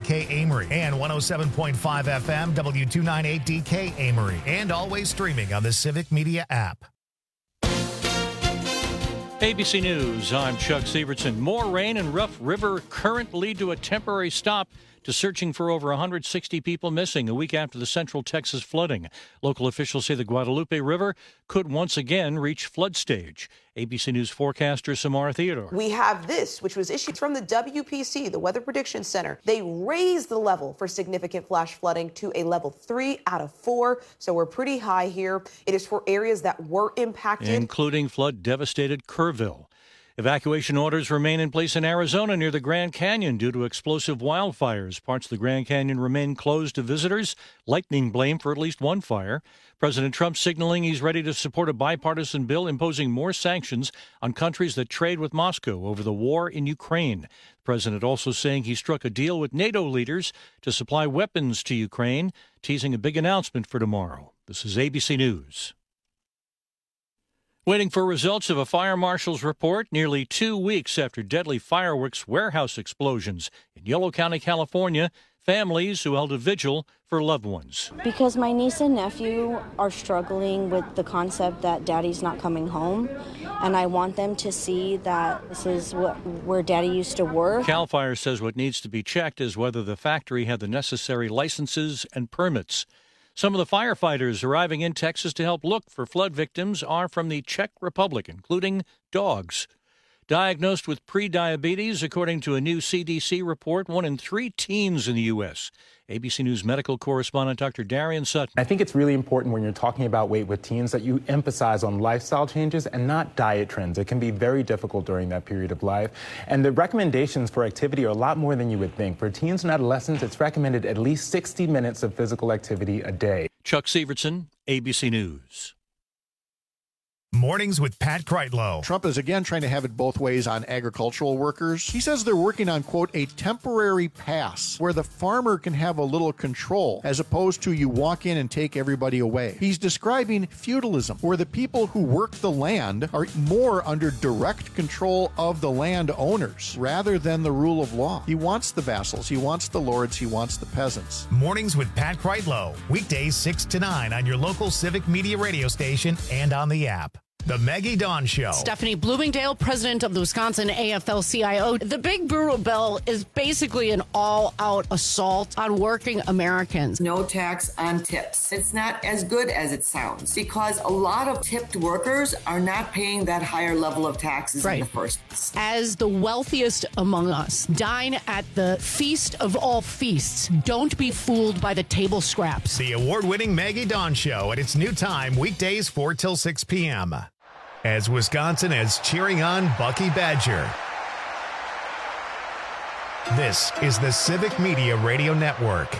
DK Amory, and 107.5 FM W298 DK Amory, and always streaming on the Civic Media app. ABC News, I'm Chuck Sievertson. More rain and rough river current lead to a temporary stop to searching for over 160 people missing a week after the Central Texas flooding. Local officials say the Guadalupe River could once again reach flood stage. ABC News forecaster Samara Theodore. We have this, which was issued from the WPC, the Weather Prediction Center. They raised the level for significant flash flooding to a level 3 out of 4, so we're pretty high here. It is for areas that were impacted, including flood-devastated Kerrville. Evacuation orders remain in place in Arizona near the Grand Canyon due to explosive wildfires. Parts of the Grand Canyon remain closed to visitors. Lightning blamed for at least one fire. President Trump signaling he's ready to support a bipartisan bill imposing more sanctions on countries that trade with Moscow over the war in Ukraine. The president also saying he struck a deal with NATO leaders to supply weapons to Ukraine, teasing a big announcement for tomorrow. This is ABC News. Waiting for results of a fire marshal's report nearly 2 weeks after deadly fireworks warehouse explosions in Yolo County, California. Families who held a vigil for loved ones. Because my niece and nephew are struggling with the concept that daddy's not coming home, and I want them to see that this is where daddy used to work. CAL FIRE says what needs to be checked is whether the factory had the necessary licenses and permits. Some of the firefighters arriving in Texas to help look for flood victims are from the Czech Republic, including dogs. Diagnosed with prediabetes, according to a new CDC report, 1 in 3 teens in the U.S. ABC News medical correspondent Dr. Darian Sutton. I think it's really important when you're talking about weight with teens that you emphasize on lifestyle changes and not diet trends. It can be very difficult during that period of life. And the recommendations for activity are a lot more than you would think. For teens and adolescents, it's recommended at least 60 minutes of physical activity a day. Chuck Sievertson, ABC News. Mornings with Pat Kreitlow. Trump is again trying to have it both ways on agricultural workers. He says they're working on, quote, a temporary pass where the farmer can have a little control as opposed to you walk in and take everybody away. He's describing feudalism, where the people who work the land are more under direct control of the land owners rather than the rule of law. He wants the vassals, he wants the lords, he wants the peasants. Mornings with Pat Kreitlow. Weekdays 6 to 9 on your local Civic Media radio station and on the app. The Maggie Dawn Show. Stephanie Bloomingdale, president of the Wisconsin AFL-CIO. The Big Brutal Bill is basically an all-out assault on working Americans. No tax on tips. It's not as good as it sounds because a lot of tipped workers are not paying that higher level of taxes in the first place. As the wealthiest among us, dine at the feast of all feasts. Don't be fooled by the table scraps. The award-winning Maggie Dawn Show at its new time, weekdays 4 till 6 p.m. As Wisconsin is cheering on Bucky Badger. This is the Civic Media Radio Network.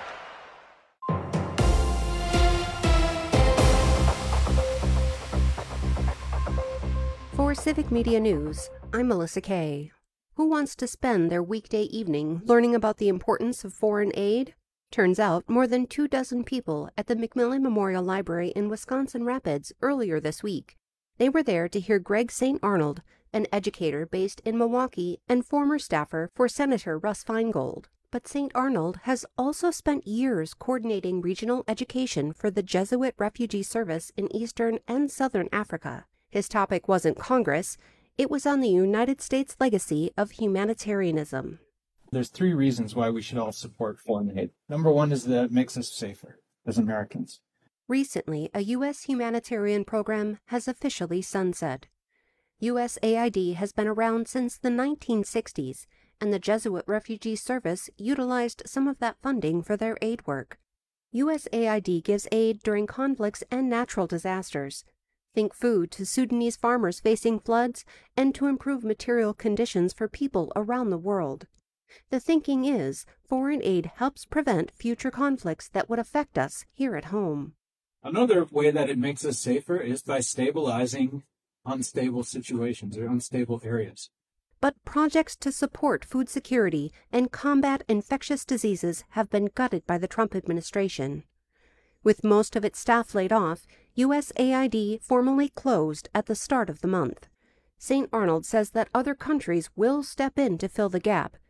For Civic Media News, I'm Melissa Kay. Who wants to spend their weekday evening learning about the importance of foreign aid? Turns out more than 24 people at the McMillan Memorial Library in Wisconsin Rapids earlier this week. They were there to hear Greg St. Arnold, an educator based in Milwaukee and former staffer for Senator Russ Feingold. But St. Arnold has also spent years coordinating regional education for the Jesuit Refugee Service in Eastern and Southern Africa. His topic wasn't Congress, it was on the United States legacy of humanitarianism. There's 3 reasons why we should all support foreign aid. Number 1 is that it makes us safer as Americans. Recently, a U.S. humanitarian program has officially sunset. USAID has been around since the 1960s, and the Jesuit Refugee Service utilized some of that funding for their aid work. USAID gives aid during conflicts and natural disasters. Think food to Sudanese farmers facing floods and to improve material conditions for people around the world. The thinking is foreign aid helps prevent future conflicts that would affect us here at home. Another way that it makes us safer is by stabilizing unstable situations or unstable areas. But projects to support food security and combat infectious diseases have been gutted by the Trump administration. With most of its staff laid off, USAID formally closed at the start of the month. St. Arnold says that other countries will step in to fill the gap,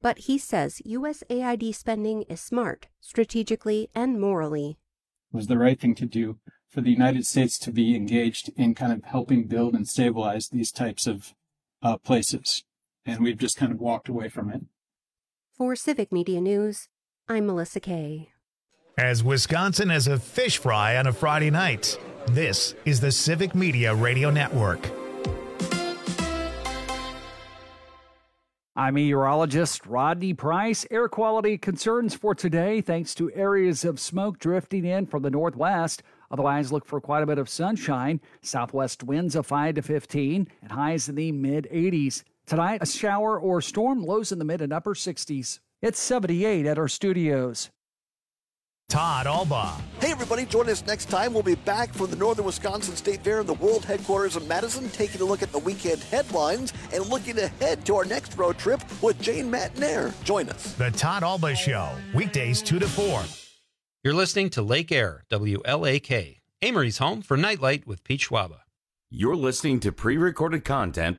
But he says USAID spending is smart, strategically and morally. It was the right thing to do for the United States to be engaged in kind of helping build and stabilize these types of places. And we've just kind of walked away from it. For Civic Media News, I'm Melissa Kay. As Wisconsin has a fish fry on a Friday night, this is the Civic Media Radio Network. I'm meteorologist Rodney Price. Air quality concerns for today thanks to areas of smoke drifting in from the northwest. Otherwise, look for quite a bit of sunshine. Southwest winds of 5 to 15 and highs in the mid-80s. Tonight, a shower or storm, lows in the mid and upper 60s. It's 78 at our studios. Todd Alba. Hey, everybody, join us next time. We'll be back from the Northern Wisconsin State Fair in the world headquarters in Madison, taking a look at the weekend headlines and looking ahead to our next road trip with Jane Matnair. Join us. The Todd Alba Show, weekdays 2 to 4. You're listening to Lake Air, WLAK, Amory's home for Nightlight with Pete Schwaba. You're listening to pre-recorded content.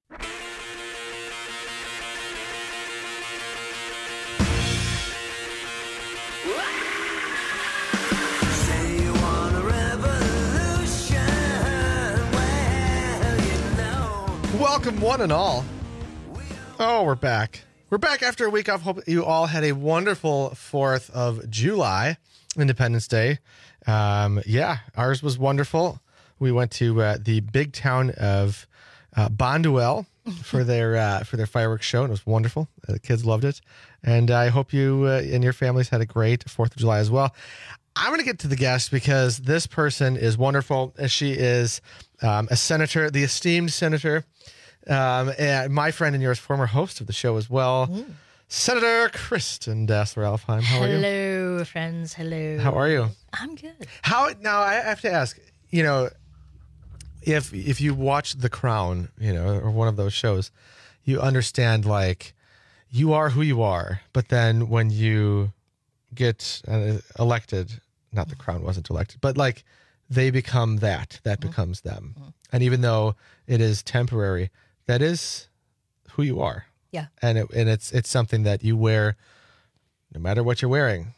Welcome, one and all. Oh, we're back. We're back after a week off. Hope you all had a wonderful 4th of July, Independence Day. Yeah, ours was wonderful. We went to the big town of Bonduel for their fireworks show, and it was wonderful. The kids loved it, and I hope you and your families had a great 4th of July as well. I'm going to get to the guest because this person is wonderful. She is a senator, the esteemed senator, and my friend and yours, former host of the show as well, Senator Kristen Dassler-Alfheim. How are you? Hello, friends. Hello. How are you? I'm good. Now, I have to ask, if you watch The Crown, or one of those shows, you understand, like, you are who you are, but then when you get elected, not The Crown wasn't elected, but like they become that becomes them. And even though it is temporary, that is who you are. Yeah. And it's something that you wear no matter what you're wearing.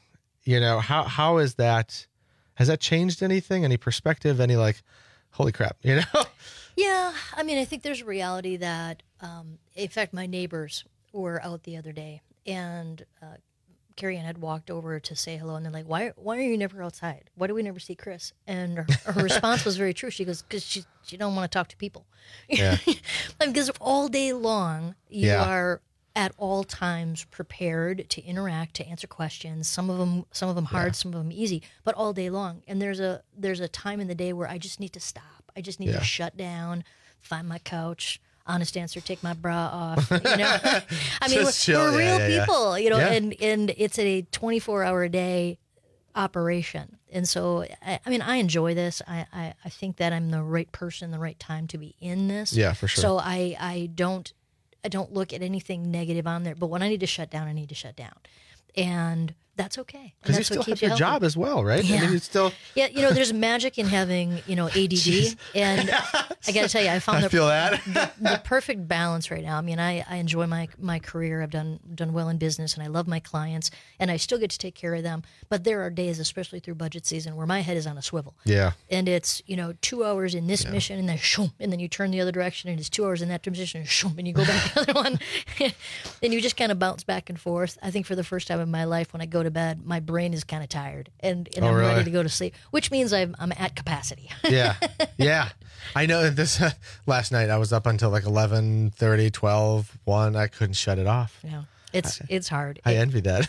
How is that? Has that changed anything? Any perspective? Any like, holy crap, Yeah. I mean, I think there's a reality that, in fact, my neighbors were out the other day, and Carrie Ann had walked over to say hello, and they're like, why are you never outside? Why do we never see Chris? And her response was very true. She goes, because she don't want to talk to people. Yeah. Because all day long, you are at all times prepared to interact, to answer questions. Some of them hard, some of them easy, but all day long. And there's a time in the day where I just need to stop. I just need to shut down, find my couch. Honest answer, take my bra off. I mean, we're real people, and it's a 24-hour-a-day operation. And so, I enjoy this. I think that I'm the right person, the right time to be in this. Yeah, for sure. So I don't look at anything negative on there. But when I need to shut down, I need to shut down. And that's okay. Because you still have your job as well, right? Yeah. I mean, it's still... Yeah, there's magic in having, ADD. And I got to tell you, I found the perfect balance right now. I mean, I enjoy my career. I've done well in business, and I love my clients, and I still get to take care of them. But there are days, especially through budget season, where my head is on a swivel. Yeah. And it's, 2 hours in this mission, and then shoom, and then you turn the other direction, and it's 2 hours in that position, and shoom, and you go back to the other one. And you just kind of bounce back and forth. I think for the first time in my life, when I go to bed, my brain is kind of tired, and I'm ready to go to sleep, which means I'm at capacity. Yeah. I know this last night I was up until like 11:30, 12, 1. I couldn't shut it off. Yeah. It's hard. I envy that.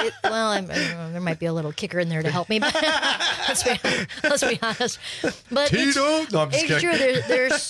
There might be a little kicker in there to help me, but let's be honest. But Tito? No, I'm just it's kidding. true. There's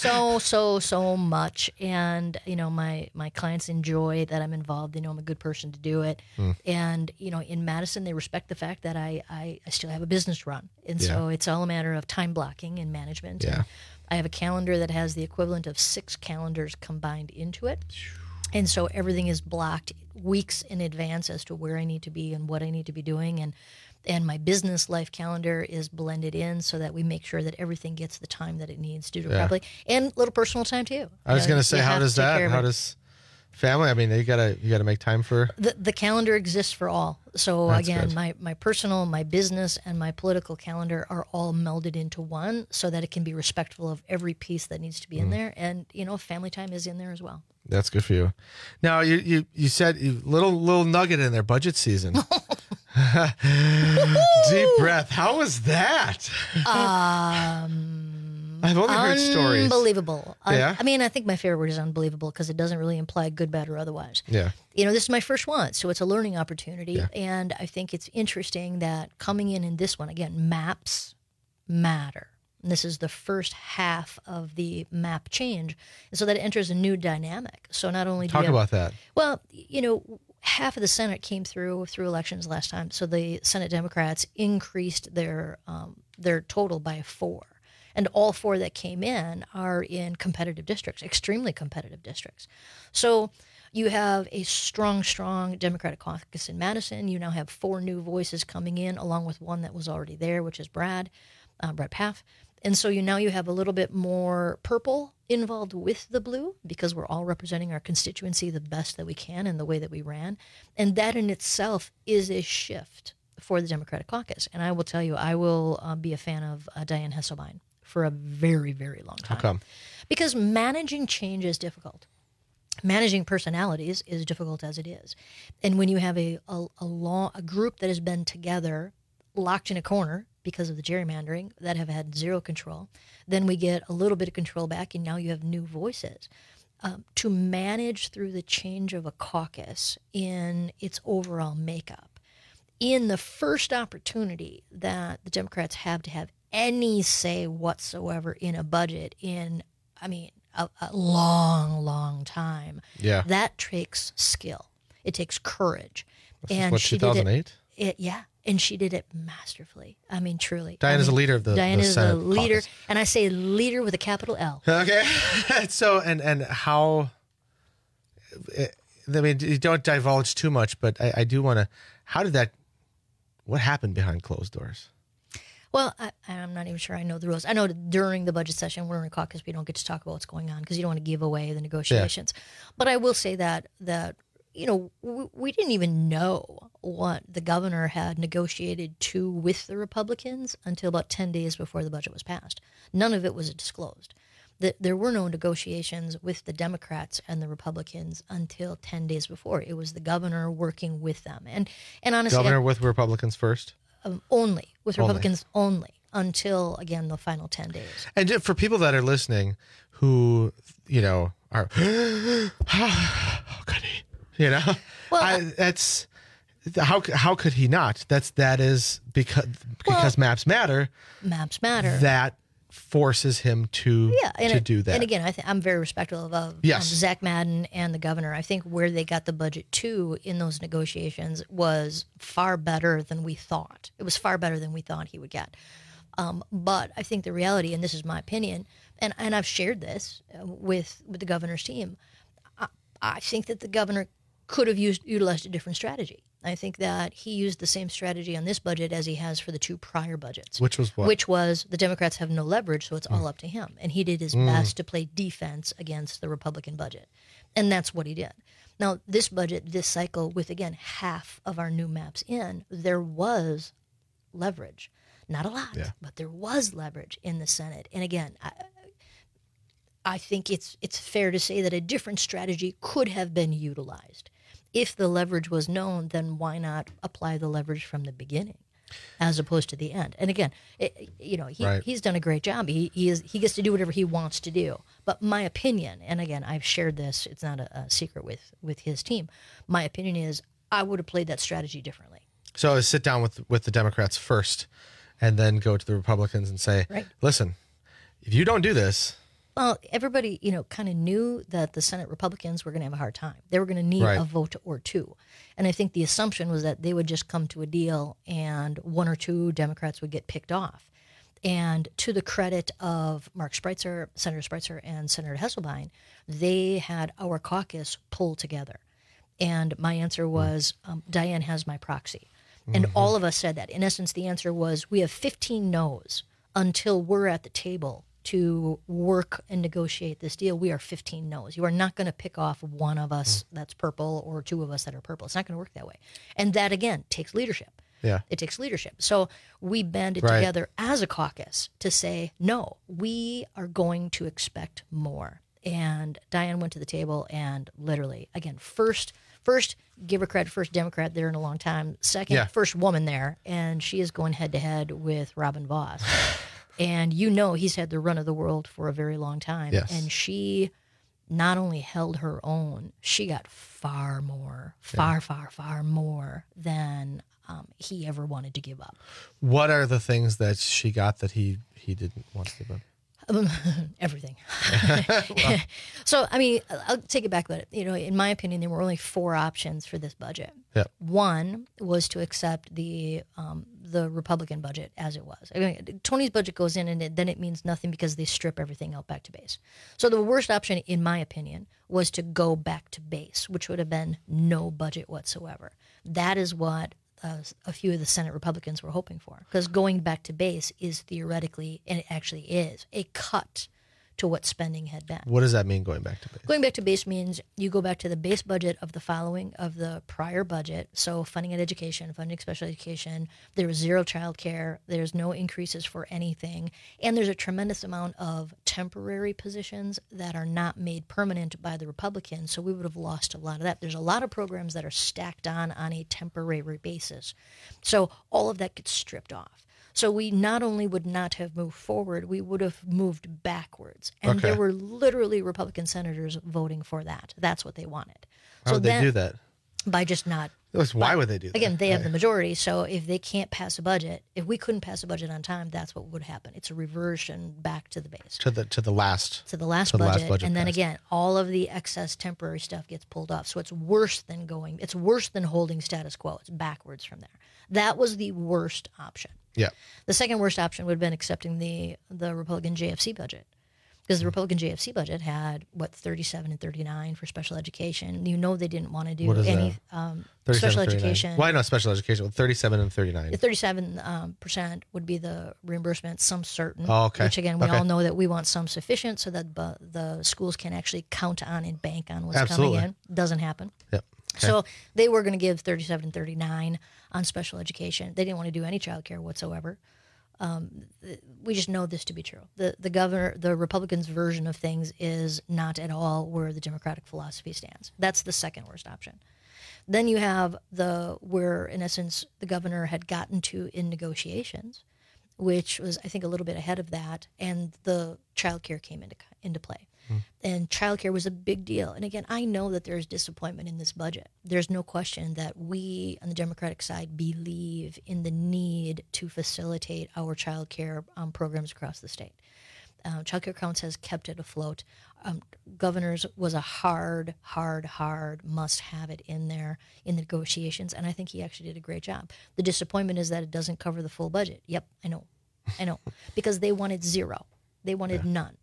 so much, and my clients enjoy that I'm involved. They know I'm a good person to do it, and in Madison they respect the fact that I still have a business to run, and so it's all a matter of time blocking and management. Yeah. And I have a calendar that has the equivalent of 6 calendars combined into it. And so everything is blocked weeks in advance as to where I need to be and what I need to be doing. And my business life calendar is blended in so that we make sure that everything gets the time that it needs to do properly. And a little personal time, too. I was going to say, how does family? I mean, you gotta make time for the calendar exists for all. So That's again, good. my personal, my business, and my political calendar are all melded into one, so that it can be respectful of every piece that needs to be in there. And family time is in there as well. That's good for you. Now you said little nugget in there, budget season. Deep breath. How was that? I've only heard stories. Unbelievable. Yeah? I mean, I think my favorite word is unbelievable because it doesn't really imply good, bad, or otherwise. Yeah. This is my first one, so it's a learning opportunity. Yeah. And I think it's interesting that coming in this one, again, maps matter. And this is the first half of the map change. And so that enters a new dynamic. So not only do Talk about that. Well, half of the Senate came through elections last time. So the Senate Democrats increased their total by 4. And all 4 that came in are in competitive districts, extremely competitive districts. So you have a strong Democratic caucus in Madison. You now have 4 new voices coming in, along with one that was already there, which is Brad Pfaff. And so you have a little bit more purple involved with the blue because we're all representing our constituency the best that we can in the way that we ran. And that in itself is a shift for the Democratic caucus. And I will tell you, I will be a fan of Dianne Hesselbein for a very, very long time. How come? Because managing change is difficult. Managing personalities is difficult as it is. And when you have a group that has been together, locked in a corner because of the gerrymandering, that have had zero control, then we get a little bit of control back, and now you have new voices. To manage through the change of a caucus in its overall makeup, in the first opportunity that the Democrats have to have any say whatsoever in a budget in, a long time. Yeah. That takes skill. It takes courage. This is what, 2008? Yeah. And she did it masterfully. Truly. Dianne is a leader of the Dianne is Senate a leader. caucus. And I say leader with a capital L. Okay. So, and how, you don't divulge too much, but I do want to, what happened behind closed doors? Well, I'm not even sure I know the rules. I know that during the budget session, we're in a caucus, we don't get to talk about what's going on because you don't want to give away the negotiations. Yeah. But I will say that we didn't even know what the governor had negotiated with the Republicans until about 10 days before the budget was passed. None of it was disclosed. There were no negotiations with the Democrats and the Republicans until 10 days before. It was the governor working with them. And honestly, governor with Republicans first? Only with Republicans only until, again, the final 10 days. And for people that are listening who, are, how could he? Well, that's how could he not? That is because maps matter. Maps matter. That forces him to do that. And again, I'm very respectful of Zach Madden and the governor. I think where they got the budget to in those negotiations was far better than we thought. It was far better than we thought he would get. But I think the reality, and this is my opinion, and I've shared this with the governor's team, I think that the governor could have utilized a different strategy. I think that he used the same strategy on this budget as he has for the 2 prior budgets. Which was what? Which was the Democrats have no leverage, so it's all up to him. And he did his best to play defense against the Republican budget. And that's what he did. Now, this budget, this cycle, with, again, half of our new maps in, there was leverage. Not a lot, but there was leverage in the Senate. And again, I think it's fair to say that a different strategy could have been utilized. If the leverage was known, then why not apply the leverage from the beginning as opposed to the end? And again, he's done a great job. He gets to do whatever he wants to do. But my opinion, and again, I've shared this, it's not a secret with his team. My opinion is I would have played that strategy differently. So sit down with the Democrats first and then go to the Republicans and say, listen, if you don't do this. Well, everybody, kind of knew that the Senate Republicans were going to have a hard time. They were going to need a vote or 2. And I think the assumption was that they would just come to a deal and 1 or 2 Democrats would get picked off. And to the credit of Senator Spreitzer and Senator Hesselbein, they had our caucus pull together. And my answer was, Dianne has my proxy. And all of us said that. In essence, the answer was, we have 15 no's until we're at the table to work and negotiate this deal, we are 15 no's. You are not going to pick off one of us that's purple or two of us that are purple. It's not going to work that way. And that, again, takes leadership. Yeah. It takes leadership. So we banded together as a caucus to say, no, we are going to expect more. And Diane went to the table and literally, again, first, give her credit, first Democrat there in a long time. Second, first woman there. And she is going head-to-head with Robin Vos. And he's had the run of the world for a very long time. Yes. And she not only held her own, she got far more than he ever wanted to give up. What are the things that she got that he didn't want to give up? Everything. So, I mean, I'll take it back a bit. In my opinion, there were only 4 options for this budget. Yep. One was to accept the Republican budget as it was. I mean, Tony's budget goes in, and then it means nothing because they strip everything out back to base. So the worst option, in my opinion, was to go back to base, which would have been no budget whatsoever. That is what a few of the Senate Republicans were hoping for, because going back to base is theoretically, and it actually is, a cut to what spending had been. What does that mean, going back to base? Going back to base means you go back to the base budget of the prior budget. So funding education, funding special education, there was zero child care, there's no increases for anything, and there's a tremendous amount of temporary positions that are not made permanent by the Republicans, so we would have lost a lot of that. There's a lot of programs that are stacked on a temporary basis. So all of that gets stripped off. So we not only would not have moved forward, we would have moved backwards. And there were literally Republican senators voting for that. That's what they wanted. How would they do that? By just not. Why would they do that? Again, they have the majority. So if they can't pass a budget, if we couldn't pass a budget on time, that's what would happen. It's a reversion back to the base. To the last budget. And then again, all of the excess temporary stuff gets pulled off. So it's worse than holding status quo. It's backwards from there. That was the worst option. Yeah. The second worst option would have been accepting the Republican JFC budget, because the Republican JFC budget had 37 and 39 for special education. They didn't want to do any special education. Why not special education? 37 and 39. The 37% would be the reimbursement, some certain. Oh, okay. Which again, we all know that we want some sufficient so that the schools can actually count on and bank on what's coming in. Doesn't happen. Yep. Okay. So they were going to give 37 and 39 on special education. They didn't want to do any child care whatsoever. We just know this to be true. The Republicans' version of things is not at all where the Democratic philosophy stands. That's the second worst option. Then you have where, in essence, the governor had gotten to in negotiations, which was, I think, a little bit ahead of that, and the child care came into play. And childcare was a big deal. And again, I know that there's disappointment in this budget. There's no question that we on the Democratic side believe in the need to facilitate our childcare programs across the state. Childcare Counts has kept it afloat. Governors was a hard must have it in there in the negotiations, and I think he actually did a great job. The disappointment is that it doesn't cover the full budget. Yep, I know. Because they wanted zero. They wanted none.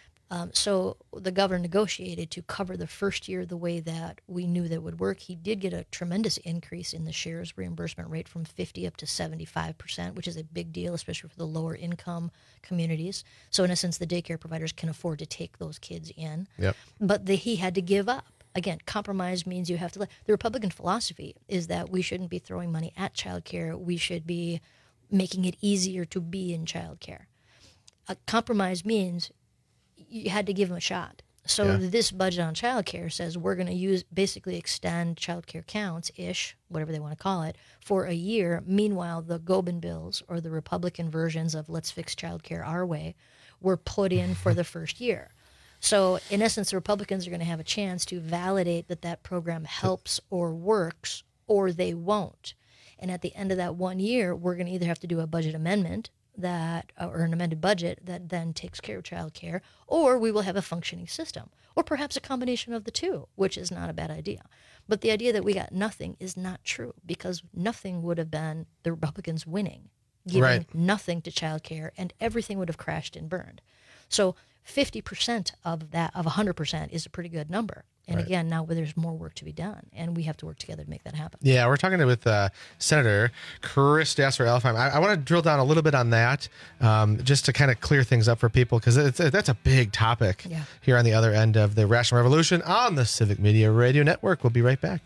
So the governor negotiated to cover the first year the way that we knew that would work. He did get a tremendous increase in the shares reimbursement rate from 50 up to 75%, which is a big deal, especially for the lower income communities. So in essence, the daycare providers can afford to take those kids in. Yep. But he had to give up. Again, compromise means you have to. The Republican philosophy is that we shouldn't be throwing money at childcare. We should be making it easier to be in childcare. A compromise means you had to give them a shot. So this budget on childcare says we're going to basically extend childcare counts-ish, whatever they want to call it, for a year. Meanwhile, the Gobin bills, or the Republican versions of let's fix childcare our way, were put in for the first year. So in essence, the Republicans are going to have a chance to validate that program helps or works, or they won't. And at the end of that 1 year, we're going to either have to do a budget amendment or an amended budget that then takes care of child care, or we will have a functioning system, or perhaps a combination of the two, which is not a bad idea. But the idea that we got nothing is not true, because nothing would have been the Republicans winning, giving nothing to child care, and everything would have crashed and burned. So 50% of 100% is a pretty good number. And again, now there's more work to be done, and we have to work together to make that happen. Yeah, we're talking with Senator Chris Dasser-Elfheim. I want to drill down a little bit on that, just to kind of clear things up for people, because that's a big topic here on the other end of the Rational Revolution on the Civic Media Radio Network. We'll be right back.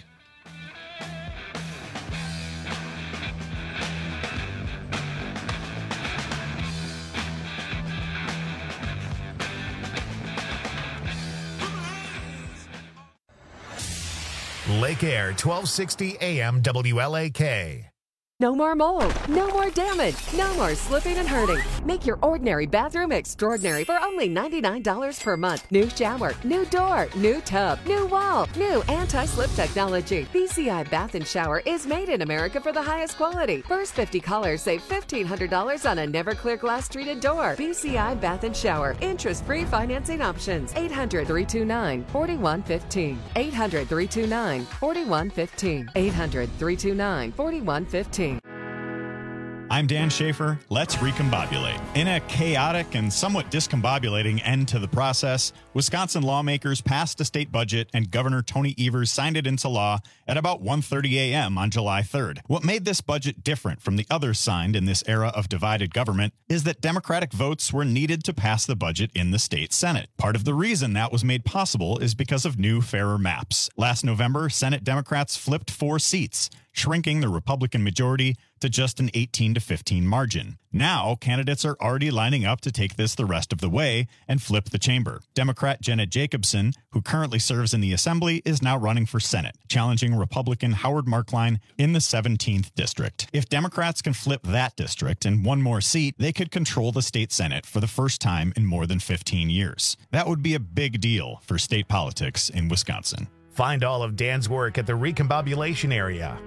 Lake Air 1260 AM WLAK. No more mold, no more damage, no more slipping and hurting. Make your ordinary bathroom extraordinary for only $99 per month. New shower, new door, new tub, new wall, new anti-slip technology. BCI Bath and Shower is made in America for the highest quality. First 50 callers save $1,500 on a never clear glass treated door. BCI Bath and Shower. Interest-free financing options. 800-329-4115. 800-329-4115. 800-329-4115. I'm Dan Schaefer. Let's recombobulate. In a chaotic and somewhat discombobulating end to the process, Wisconsin lawmakers passed a state budget and Governor Tony Evers signed it into law at about 1:30 a.m. on July 3rd. What made this budget different from the others signed in this era of divided government is that Democratic votes were needed to pass the budget in the state Senate. Part of the reason that was made possible is because of new, fairer maps. Last November, Senate Democrats flipped 4 seats, shrinking the Republican majority to just an 18-15 margin. Now, candidates are already lining up to take this the rest of the way and flip the chamber. Democrat Jenna Jacobson, who currently serves in the Assembly, is now running for Senate, challenging Republican Howard Markline in the 17th district. If Democrats can flip that district and one more seat, they could control the state Senate for the first time in more than 15 years. That would be a big deal for state politics in Wisconsin. Find all of Dan's work at the Recombobulation area.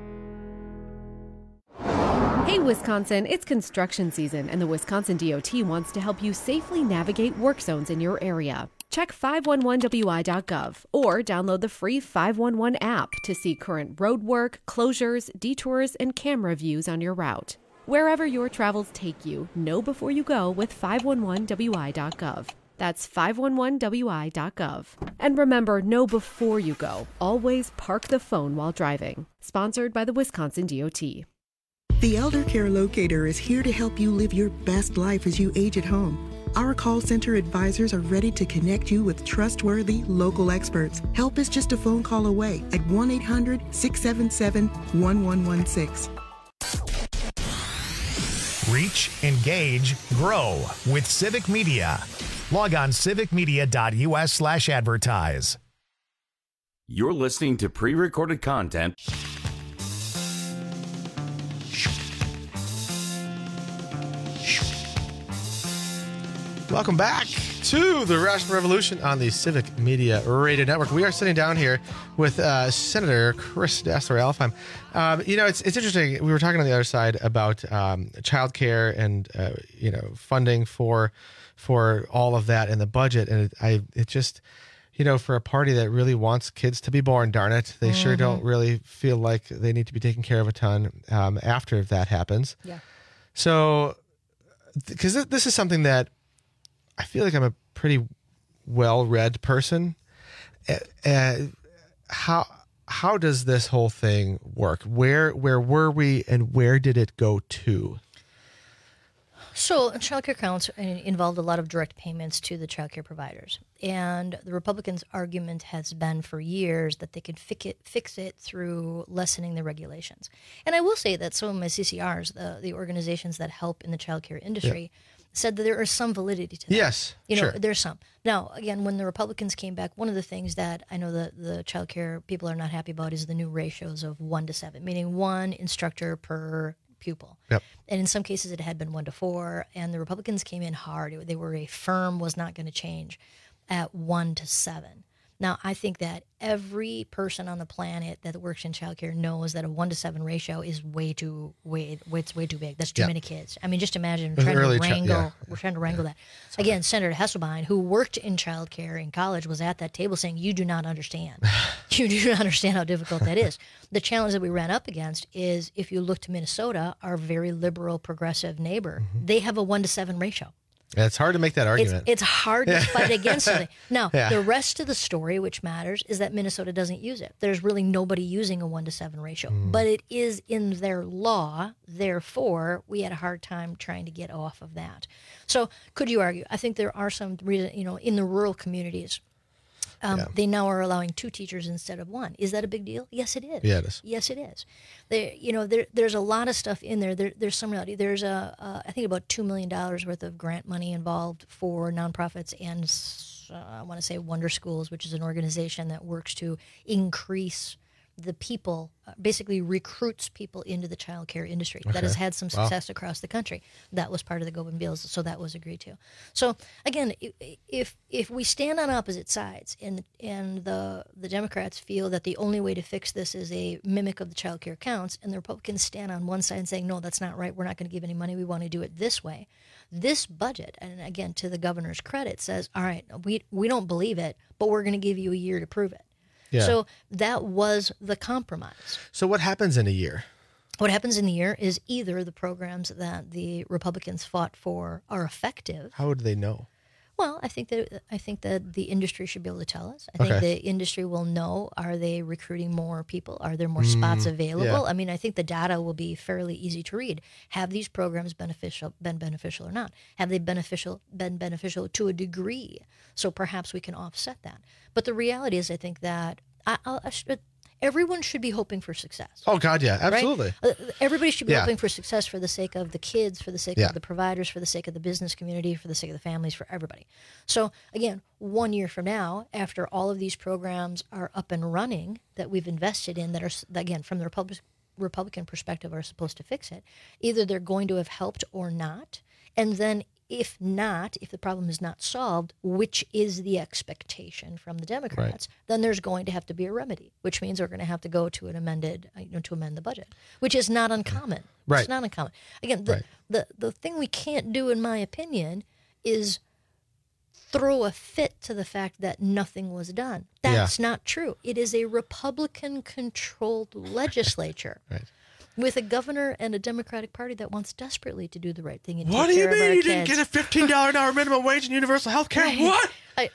Hey Wisconsin, it's construction season and the Wisconsin DOT wants to help you safely navigate work zones in your area. Check 511wi.gov or download the free 511 app to see current road work, closures, detours, and camera views on your route. Wherever your travels take you, know before you go with 511wi.gov. That's 511wi.gov. And remember, know before you go. Always park the phone while driving. Sponsored by the Wisconsin DOT. The Elder Care Locator is here to help you live your best life as you age at home. Our call center advisors are ready to connect you with trustworthy local experts. Help is just a phone call away at 1-800-677-1116. Reach, engage, grow with Civic Media. Log on civicmedia.us/advertise. You're listening to pre-recorded content. Welcome back to the Rational Revolution on the Civic Media Radio Network. We are sitting down here with Senator Chris Dasser-Elfheim. It's interesting. We were talking on the other side about childcare and funding for all of that in the budget, and it just for a party that really wants kids to be born, darn it, they sure don't really feel like they need to be taken care of a ton after that happens. Yeah. So, because this is something that I feel like I'm a pretty well-read person. How does this whole thing work? Where were we and where did it go to? So child care accounts involved a lot of direct payments to the child care providers. And the Republicans' argument has been for years that they could fix it through lessening the regulations. And I will say that some of my CCRs, the organizations that help in the child care industry, said that there is some validity to that. Yes, sure. There's some. Now, again, when the Republicans came back, one of the things that I know that the child care people are not happy about is the new ratios of 1-7, meaning 1 instructor per pupil. Yep. And in some cases it had been 1-4, and the Republicans came in hard. They were a firm was not going to change at 1-7. Now, I think that every person on the planet that works in childcare knows that a 1-7 ratio is way too big. That's too many kids. I mean, just imagine we're trying to wrangle that. Again, Senator Hesselbein, who worked in childcare in college, was at that table saying, "You do not understand. You do not understand how difficult that is." The challenge that we ran up against is, if you look to Minnesota, our very liberal, progressive neighbor, they have a 1-7 ratio. Yeah, it's hard to make that argument. It's hard to fight against something. Now, Yeah. the rest of the story, which matters, is that Minnesota doesn't use it. There's really nobody using a 1-to-7 ratio, but it is in their law. Therefore, we had a hard time trying to get off of that. So, could you argue? I think there are some reasons, in the rural communities, they now are allowing 2 teachers instead of 1. Is that a big deal? Yes, it is. Yeah, it is. Yes, it is. There's a lot of stuff in there. There's some reality. There's I think about $2 million worth of grant money involved for nonprofits and I want to say Wonder Schools, which is an organization that works to increase the people, basically recruits people into the child care industry. That has had some success across the country. That was part of the Gobin bills, so that was agreed to. So again, if we stand on opposite sides and the Democrats feel that the only way to fix this is a mimic of the child care counts, and the Republicans stand on one side saying, no, that's not right, we're not going to give any money, we want to do it this way. This budget, and again, to the governor's credit, says, all right, we don't believe it, but we're going to give you a year to prove it. Yeah. So that was the compromise. So what happens in a year? What happens in the year is either the programs that the Republicans fought for are effective. How would they know? Well, I think that the industry should be able to tell us. I think the industry will know, are they recruiting more people? Are there more spots available? Yeah. I mean, I think the data will be fairly easy to read. Have these programs been beneficial or not? Have they been beneficial to a degree? So perhaps we can offset that. But the reality is, I think that everyone should be hoping for success. Oh, God, yeah, absolutely. Right? Everybody should be hoping for success for the sake of the kids, for the sake of the providers, for the sake of the business community, for the sake of the families, for everybody. So, again, 1 year from now, after all of these programs are up and running that we've invested in that are, again, from the Republican perspective, are supposed to fix it, either they're going to have helped or not. And then if not, if the problem is not solved, which is the expectation from the Democrats, then there's going to have to be a remedy, which means we're going to have to go to an amended, to amend the budget, which is not uncommon. Right. It's not uncommon. Again, the thing we can't do, in my opinion, is throw a fit to the fact that nothing was done. That's not true. It is a Republican-controlled legislature. Right. With a governor and a Democratic Party that wants desperately to do the right thing and What take do you care of mean our you kids. didn't get a $15 an hour minimum wage and universal health care? Right. What?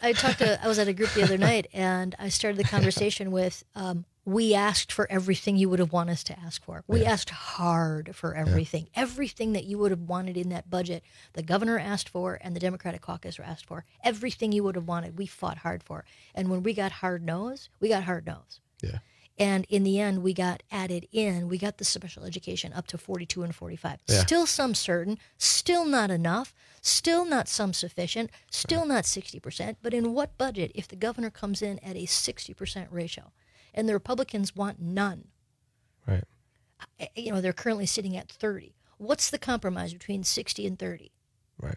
I was at a group the other night, and I started the conversation with, we asked for everything you would have wanted us to ask for. We asked hard for everything. Everything that you would have wanted in that budget, the governor asked for and the Democratic caucus asked for. Everything you would have wanted, we fought hard for. And when we got hard nose, we got hard nose. Yeah. And in the end, we got added in. We got the special education up to 42 and 45. Yeah. Still some certain, still not enough, still not some sufficient, still not 60%. But in what budget if the governor comes in at a 60% ratio and the Republicans want none? Right. They're currently sitting at 30. What's the compromise between 60 and 30? Right.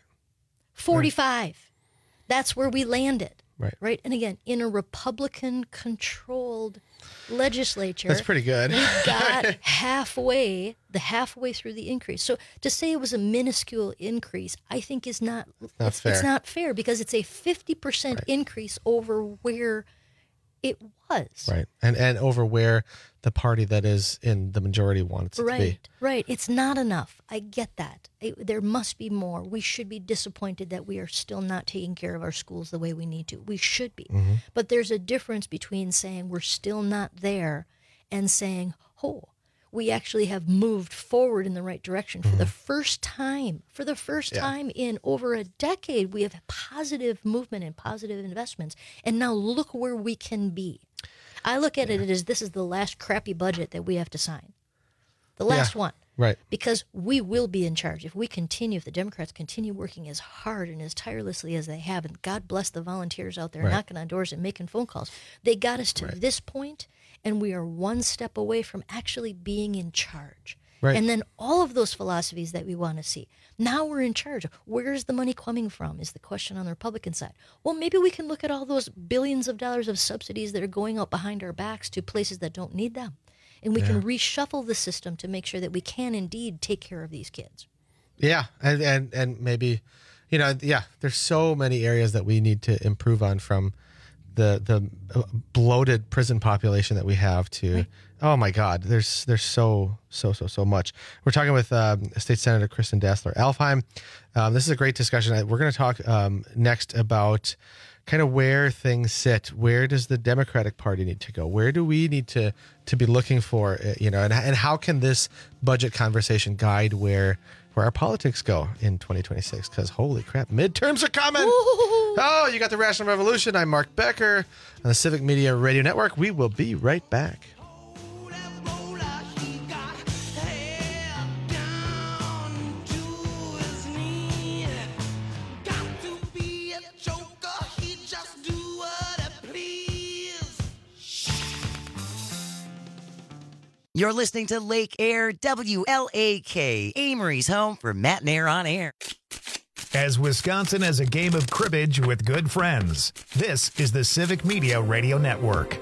45. Right. That's where we landed. Right. And again, in a Republican-controlled legislature, that's pretty good. We got halfway through the increase. So to say it was a minuscule increase, I think is not fair. It's not fair because it's a 50% increase over where it was. Right. And over where the party that is in the majority wants it to be. Right. It's not enough. I get that. There must be more. We should be disappointed that we are still not taking care of our schools the way we need to. We should be. Mm-hmm. But there's a difference between saying we're still not there and saying, we actually have moved forward in the right direction for the first time. For the first time in over a decade, we have positive movement and positive investments. And now look where we can be. I look at it as this is the last crappy budget that we have to sign. The last one. Right. Because we will be in charge. If the Democrats continue working as hard and as tirelessly as they have, and God bless the volunteers out there knocking on doors and making phone calls, they got us to this point, and we are one step away from actually being in charge. Right. And then all of those philosophies that we want to see. Now we're in charge. Where's the money coming from is the question on the Republican side. Well, maybe we can look at all those billions of dollars of subsidies that are going out behind our backs to places that don't need them. And we can reshuffle the system to make sure that we can indeed take care of these kids. Yeah. And maybe, there's so many areas that we need to improve on, from the bloated prison population that we have to Oh my God, there's so much. We're talking with State Senator Kristen Dassler Alfheim. This is a great discussion. We're going to talk next about kind of where things sit. Where does the Democratic Party need to go? Where do we need to be looking for? And how can this budget conversation guide where our politics go in 2026? Because holy crap, midterms are coming. Oh, you got the Rational Revolution. I'm Mark Becker on the Civic Media Radio Network. We will be right back. You're listening to Lake Air, WLAK, Amory's home for Matt and Air on Air. As Wisconsin has a game of cribbage with good friends, this is the Civic Media Radio Network.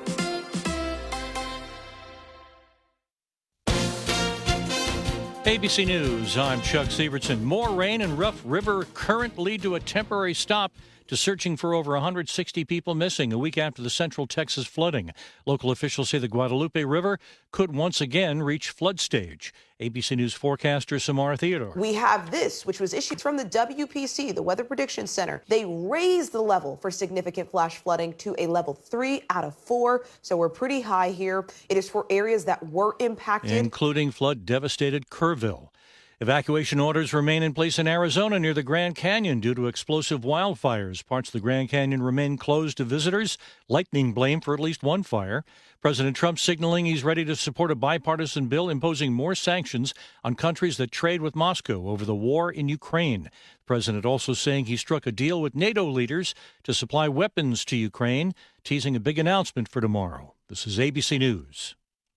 ABC News, I'm Chuck Sievertson. More rain and rough river current lead to a temporary stop to searching for over 160 people missing a week after the Central Texas flooding. Local officials say the Guadalupe River could once again reach flood stage. ABC News forecaster Samara Theodore. We have this, which was issued from the WPC, the Weather Prediction Center. They raised the level for significant flash flooding to a level 3 out of 4, so we're pretty high here. It is for areas that were impacted, including flood-devastated Kerrville. Evacuation orders remain in place in Arizona near the Grand Canyon due to explosive wildfires. Parts of the Grand Canyon remain closed to visitors. Lightning blamed for at least one fire. President Trump signaling he's ready to support a bipartisan bill imposing more sanctions on countries that trade with Moscow over the war in Ukraine. The president also saying he struck a deal with NATO leaders to supply weapons to Ukraine, teasing a big announcement for tomorrow. This is ABC News.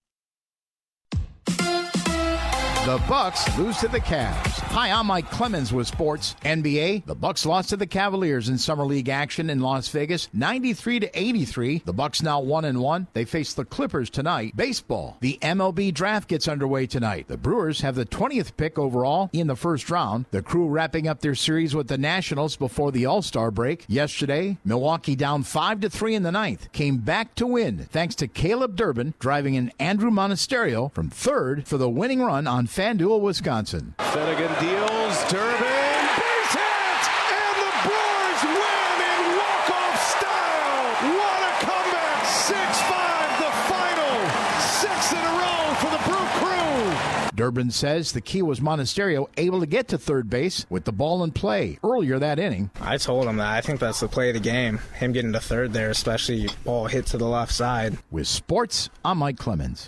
The Bucks lose to the Cavs. Hi, I'm Mike Clemens with sports. NBA, the Bucks lost to the Cavaliers in Summer League action in Las Vegas, 93-83. The Bucks now 1-1. They face the Clippers tonight. Baseball, the MLB draft gets underway tonight. The Brewers have the 20th pick overall in the first round. The Crew wrapping up their series with the Nationals before the All-Star break. Yesterday, Milwaukee down 5-3 in the ninth. Came back to win thanks to Caleb Durbin driving in Andrew Monasterio from third for the winning run on FanDuel, Wisconsin. Finnegan deals, Durbin, base hit, and the Brewers win in walk-off style. What a comeback! 6-5, the final. 6 in a row for the Brew Crew. Durbin says the key was Monasterio able to get to third base with the ball in play earlier that inning. I told him that. I think that's the play of the game. Him getting to third there, especially ball hit to the left side. With sports, I'm Mike Clemens.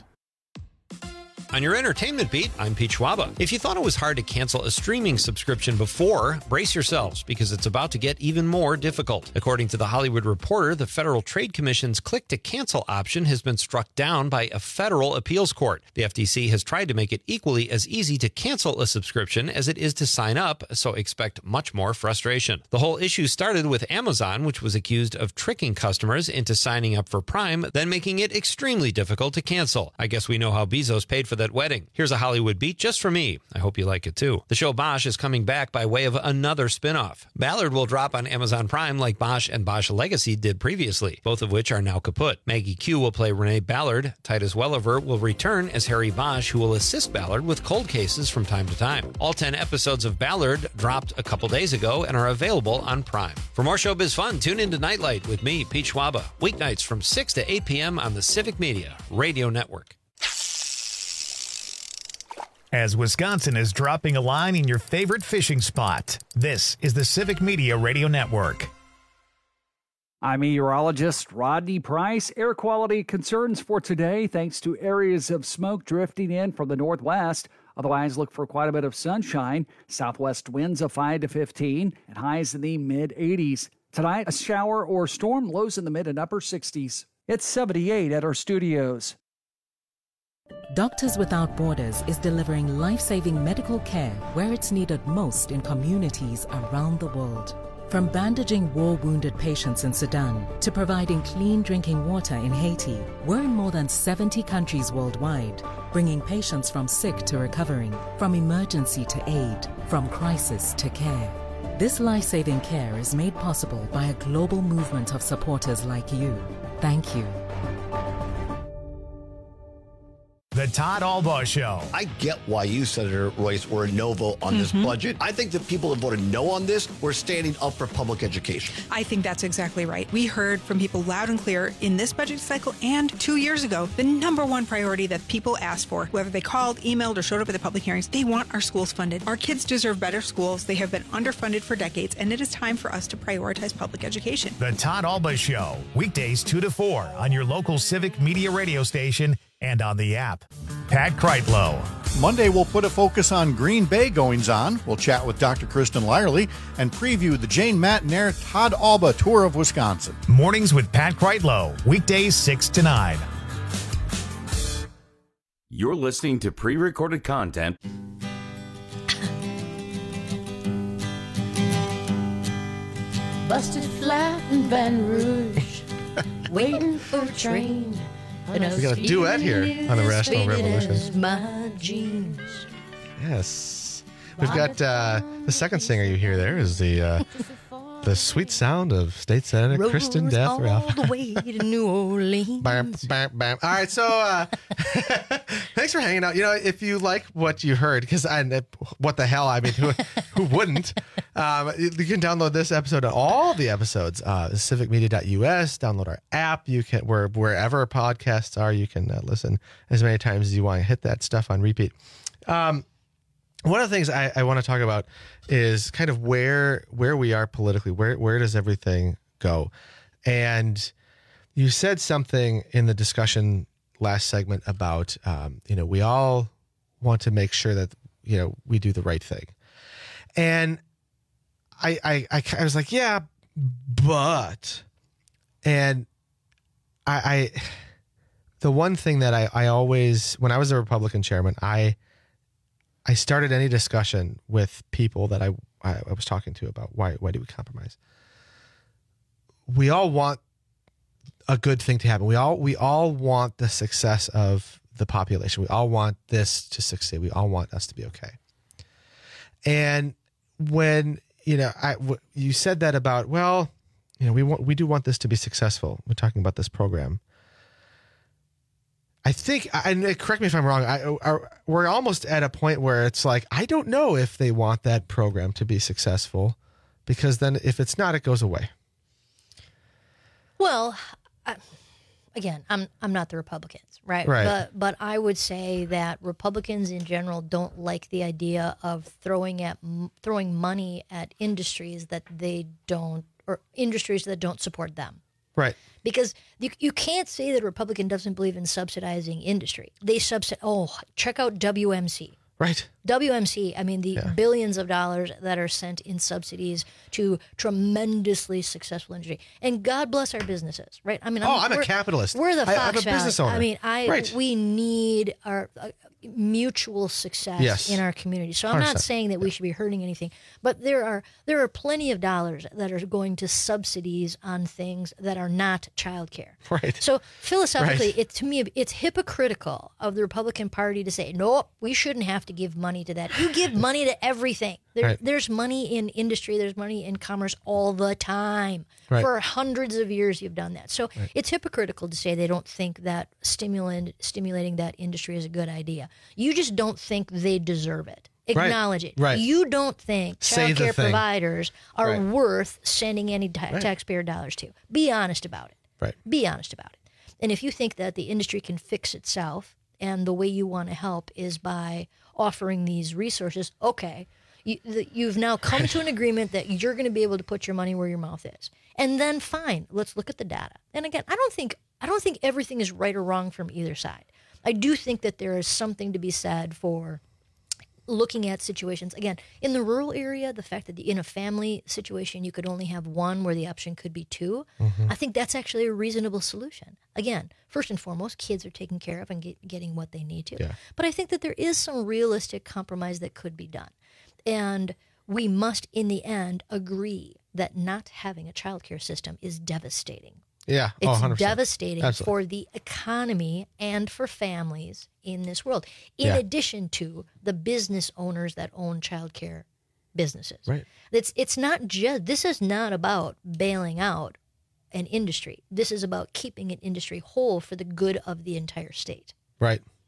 On your entertainment beat, I'm Pete Schwaba. If you thought it was hard to cancel a streaming subscription before, brace yourselves because it's about to get even more difficult. According to The Hollywood Reporter, the Federal Trade Commission's click-to-cancel option has been struck down by a federal appeals court. The FTC has tried to make it equally as easy to cancel a subscription as it is to sign up, so expect much more frustration. The whole issue started with Amazon, which was accused of tricking customers into signing up for Prime, then making it extremely difficult to cancel. I guess we know how Bezos paid for that wedding. Here's a Hollywood beat just for me. I hope you like it too. The show Bosch is coming back by way of another spin-off. Ballard will drop on Amazon Prime like Bosch and Bosch Legacy did previously, both of which are now kaput. Maggie Q will play Renee Ballard. Titus Welliver will return as Harry Bosch, who will assist Ballard with cold cases from time to time. All 10 episodes of Ballard dropped a couple days ago and are available on Prime. For more showbiz fun, tune in to Nightlight with me, Pete Schwaba, weeknights from 6 to 8 p.m. on the Civic Media Radio Network. As Wisconsin is dropping a line in your favorite fishing spot, this is the Civic Media Radio Network. I'm meteorologist Rodney Price. Air quality concerns for today thanks to areas of smoke drifting in from the northwest. Otherwise, look for quite a bit of sunshine. Southwest winds of 5 to 15 and highs in the mid-80s. Tonight, a shower or storm, lows in the mid and upper 60s. It's 78 at our studios. Doctors Without Borders is delivering life-saving medical care where it's needed most in communities around the world. From bandaging war-wounded patients in Sudan to providing clean drinking water in Haiti, we're in more than 70 countries worldwide, bringing patients from sick to recovering, from emergency to aid, from crisis to care. This life-saving care is made possible by a global movement of supporters like you. Thank you. The Todd Albaugh Show. I get why you, Senator Royce, were a no vote on this budget. I think the people that voted no on this were standing up for public education. I think that's exactly right. We heard from people loud and clear in this budget cycle and 2 years ago, the number one priority that people asked for, whether they called, emailed, or showed up at the public hearings, they want our schools funded. Our kids deserve better schools. They have been underfunded for decades, and it is time for us to prioritize public education. The Todd Albaugh Show, weekdays 2 to 4 on your local Civic Media radio station and on the app. Pat Kreitlow. Monday, we'll put a focus on Green Bay goings-on. We'll chat with Dr. Kristen Lyerly and preview the Jane Matnair Todd Albaugh Tour of Wisconsin. Mornings with Pat Kreitlow, weekdays 6 to 9. You're listening to pre-recorded content. Busted flat in Baton Rouge, waiting for a train. We got a duet here on the Rational Revolution. My jeans. Yes. We've got the second singer you hear there is the sweet sound of State Senator Kristen Dathrow. All the way to New Orleans. Bam, bam, bam. All right, so thanks for hanging out. You know, if you like what you heard, because what the hell? I mean, who wouldn't? You can download this episode and all the episodes. Civicmedia.us. Download our app. You can wherever podcasts are. You can listen as many times as you want. Hit that stuff on repeat. One of the things I want to talk about is kind of where we are politically. Where does everything go? And you said something in the discussion last segment about we all want to make sure that we do the right thing. And I was like, yeah, but, and I the one thing that I always, when I was a Republican chairman, I started any discussion with people that I was talking to about why do we compromise? We all want a good thing to happen. We all want the success of the population. We all want this to succeed. We all want us to be okay. And when you said that about, well, we do want this to be successful. We're talking about this program. I think, and correct me if I'm wrong, we're almost at a point where it's like, I don't know if they want that program to be successful, because then if it's not, it goes away. Well, again, I'm not the Republicans, right? But I would say that Republicans in general don't like the idea of throwing money at industries that industries that don't support them. Right. Because you can't say that a Republican doesn't believe in subsidizing industry. They check out WMC. Right. WMC, I mean, the billions of dollars that are sent in subsidies to tremendously successful industry. And God bless our businesses, right? I mean, I'm a capitalist. We're the Fox I'm a business owner. I mean, we need our mutual success in our community. So I'm 100%. not saying that we should be hurting anything, but there are plenty of dollars that are going to subsidies on things that are not childcare. Right. So philosophically, to me, it's hypocritical of the Republican Party to say, no, we shouldn't have to give money to that. You give money to everything. There's money in industry. There's money in commerce all the time. Right. For hundreds of years, you've done that. So it's hypocritical to say they don't think that stimulating that industry is a good idea. You just don't think they deserve it. Acknowledge it. Right. You don't think child care providers are Right. worth sending any taxpayer dollars to. Be honest about it. Right. Be honest about it. And if you think that the industry can fix itself and the way you want to help is by offering these resources, okay, you've now come to an agreement that you're going to be able to put your money where your mouth is. And then fine, let's look at the data. And again, I don't think everything is right or wrong from either side. I do think that there is something to be said for looking at situations, again, in the rural area, the fact that in a family situation you could only have one where the option could be two, I think that's actually a reasonable solution. Again, first and foremost, kids are taken care of and getting what they need to. Yeah. But I think that there is some realistic compromise that could be done. And we must, in the end, agree that not having a child care system is devastating. Yeah, it's 100%. devastating Absolutely. for the economy and for families in this world, in addition to the business owners that own childcare businesses. Right. It's not just, this is not about bailing out an industry. This is about keeping an industry whole for the good of the entire state. Right.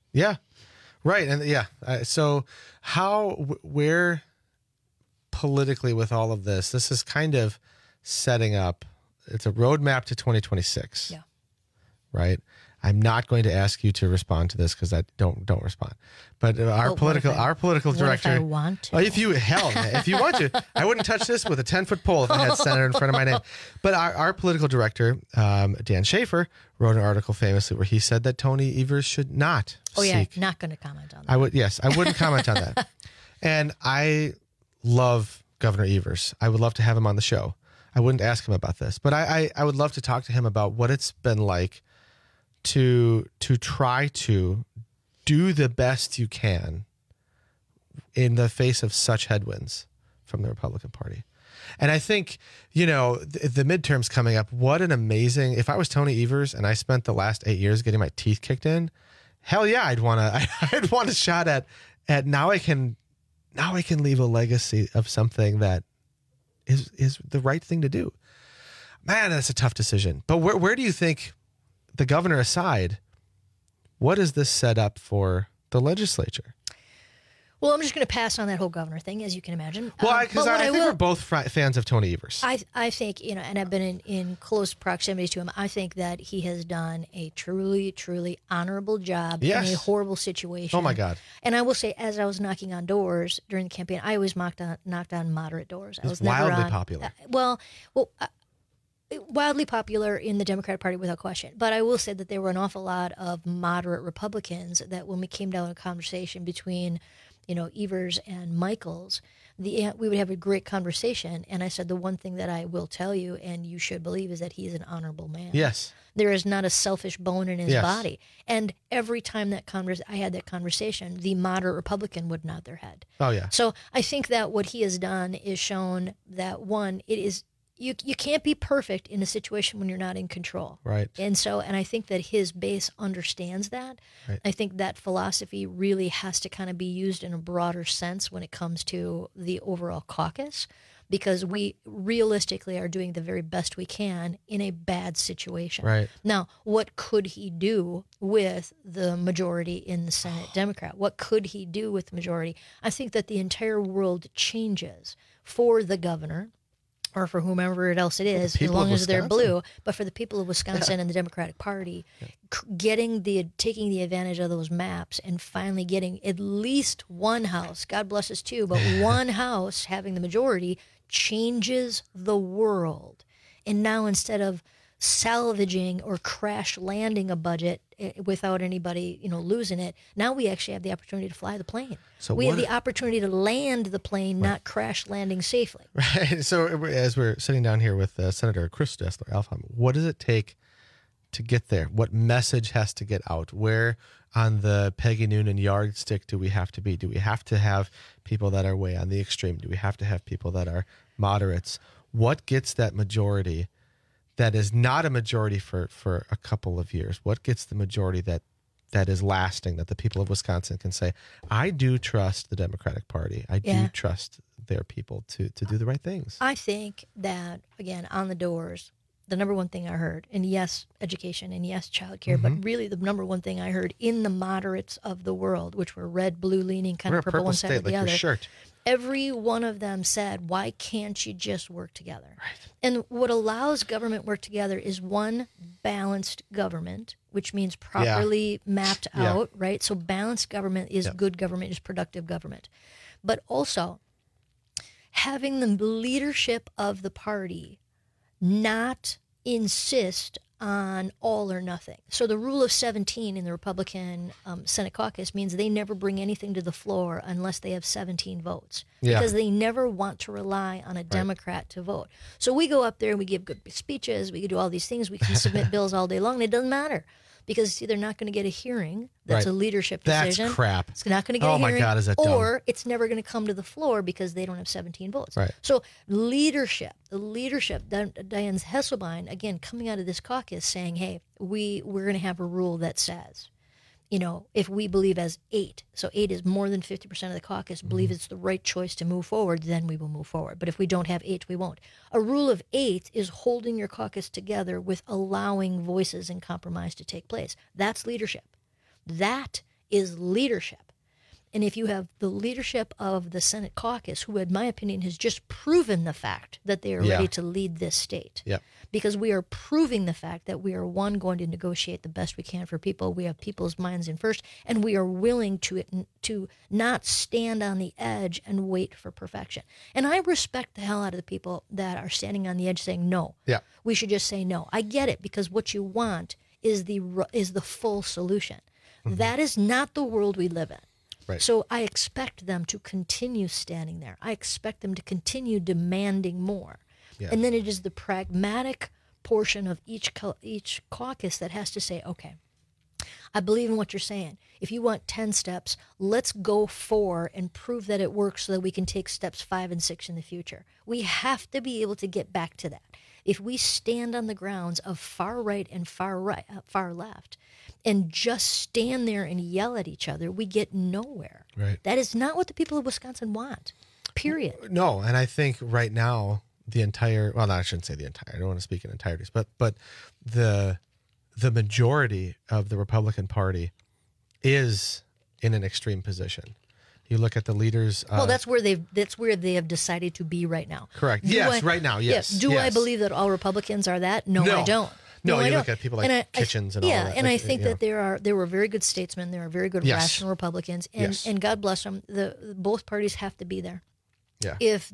Yeah. Right. And so where politically with all of this is kind of setting up, it's a roadmap to 2026. Yeah. Right. I'm not going to ask you to respond to this because I don't respond. But our political director. If I want to. If you want to, I wouldn't touch this with a 10-foot pole if I had senator in front of my name. But our political director, Dan Schaefer, wrote an article famously where he said that Tony Evers should not. Not going to comment on that. I wouldn't comment on that. And I love Governor Evers. I would love to have him on the show. I wouldn't ask him about this, but I would love to talk to him about what it's been like to try to do the best you can in the face of such headwinds from the Republican Party. And I think, the midterms coming up, what an amazing, if I was Tony Evers and I spent the last 8 years getting my teeth kicked in, hell yeah, I'd want a shot at now I can leave a legacy of something that is the right thing to do. Man, that's a tough decision. But where do you think, the governor aside, what is this set up for the legislature? Well, I'm just going to pass on that whole governor thing, as you can imagine. Well, because I think we're both fans of Tony Evers. I think, and I've been in close proximity to him, I think that he has done a truly, truly honorable job in a horrible situation. Oh, my God. And I will say, as I was knocking on doors during the campaign, I always knocked on moderate doors. I was wildly popular. Wildly popular in the Democratic Party without question. But I will say that there were an awful lot of moderate Republicans that when we came down to a conversation between, Evers and Michaels, we would have a great conversation. And I said, the one thing that I will tell you, and you should believe, is that he is an honorable man. Yes. There is not a selfish bone in his body. And every time I had that conversation, the moderate Republican would nod their head. Oh, yeah. So I think that what he has done is shown that, one, it is... You can't be perfect in a situation when you're not in control. Right. And I think that his base understands that. Right. I think that philosophy really has to kind of be used in a broader sense when it comes to the overall caucus, because we realistically are doing the very best we can in a bad situation. Right. Now, what could he do with the majority in the Senate Democrat? What could he do with the majority? I think that the entire world changes for the governor, or for whomever else it is, as long as they're blue. But for the people of Wisconsin and the Democratic Party, taking the advantage of those maps and finally getting at least one house, God bless us too, but one house having the majority changes the world. And now instead of salvaging or crash landing a budget without anybody, losing it, now we actually have the opportunity to fly the plane. So we have the opportunity to land the plane, not crash landing safely. Right. So as we're sitting down here with Senator Chris Dessler, Alfheim, what does it take to get there? What message has to get out? Where on the Peggy Noonan yardstick do we have to be? Do we have to have people that are way on the extreme? Do we have to have people that are moderates? What gets that majority that is not a majority for a couple of years? What gets the majority that is lasting, that the people of Wisconsin can say, I do trust the Democratic Party. I do trust their people to do the right things? I think that, again, on the doors, the number one thing I heard, and yes, education, and yes, childcare, but really the number one thing I heard in the moderates of the world, which were red, blue leaning, kind of purple one side or the other, shirt. Every one of them said, why can't you just work together? Right. And what allows government work together is one, balanced government, which means properly mapped out, right? So balanced government is good government, is productive government. But also having the leadership of the party not insist on all or nothing. So the rule of 17 in the Republican Senate caucus means they never bring anything to the floor unless they have 17 votes, because they never want to rely on a Democrat to vote. So we go up there and we give good speeches, we can do all these things, we can submit bills all day long, and it doesn't matter. Because they're not going to get a hearing. That's a leadership decision. That's crap. It's not going to get a hearing. Oh, my God, is that dumb? Or it's never going to come to the floor because they don't have 17 votes. Right. So the leadership, Diane Hesselbein, again, coming out of this caucus saying, hey, we're going to have a rule that says, if we believe as 8, so 8 is more than 50% of the caucus, believe it's the right choice to move forward, then we will move forward. But if we don't have 8, we won't. A rule of 8 is holding your caucus together with allowing voices and compromise to take place. That's leadership. That is leadership. And if you have the leadership of the Senate caucus, who, in my opinion, has just proven the fact that they are ready to lead this state. Yep. Because we are proving the fact that we are, one, going to negotiate the best we can for people. We have people's minds in first, and we are willing to not stand on the edge and wait for perfection. And I respect the hell out of the people that are standing on the edge saying no. Yeah. We should just say no. I get it, because what you want is the full solution. Mm-hmm. That is not the world we live in. Right. So I expect them to continue standing there. I expect them to continue demanding more. Yeah. And then it is the pragmatic portion of each caucus that has to say, okay, I believe in what you're saying. If you want 10 steps, let's go 4 and prove that it works so that we can take steps 5 and 6 in the future. We have to be able to get back to that. If we stand on the grounds of far right and far left, and just stand there and yell at each other, we get nowhere. Right. That is not what the people of Wisconsin want, period. No, and I think right now the entire, well, no, I shouldn't say the entire, I don't want to speak in entireties, but the majority of the Republican Party is in an extreme position. You look at the leaders. Well, that's where they have decided to be right now. Correct. Right now. Yes. Do I believe that all Republicans are that? No, I don't. No, you look at people like Kitchens and all that. Yeah, and I think that there were very good statesmen. There are very good rational Republicans, and God bless them. Both parties have to be there. Yeah. If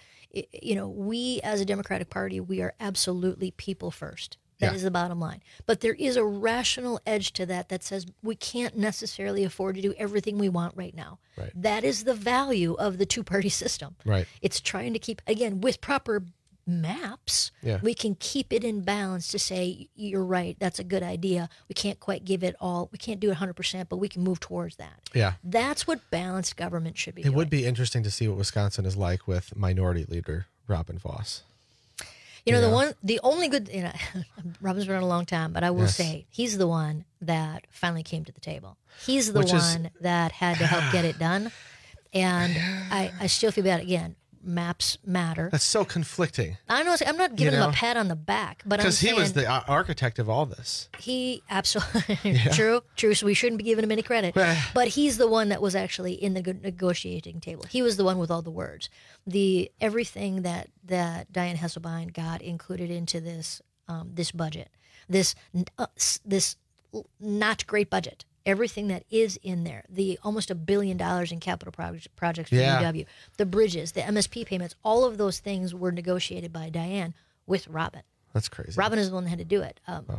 we as a Democratic Party, we are absolutely people first. That is the bottom line. But there is a rational edge to that says we can't necessarily afford to do everything we want right now. Right. That is the value of the two-party system. Right. It's trying to keep, again, with proper maps, we can keep it in balance to say, you're right, that's a good idea. We can't quite give it all. We can't do it 100%, but we can move towards that. Yeah. That's what balanced government should be It doing. would be interesting to see what Wisconsin is like with Minority Leader Robin Vos. The only good, Robin's been around a long time, but I will say he's the one that finally came to the table. He's the one that had to help get it done. And I still feel bad. Again, maps matter. That's so conflicting. I know. I'm not giving him a pat on the back, but because he was the architect of all this. He absolutely true. So we shouldn't be giving him any credit. But he's the one that was actually in the negotiating table. He was the one with all the words. Everything that Diane Hesselbein got included into this budget, this not great budget. Everything that is in there, the almost $1 billion in capital projects for UW, the bridges, the MSP payments, all of those things were negotiated by Diane with Robin. That's crazy. Robin is the one that had to do it.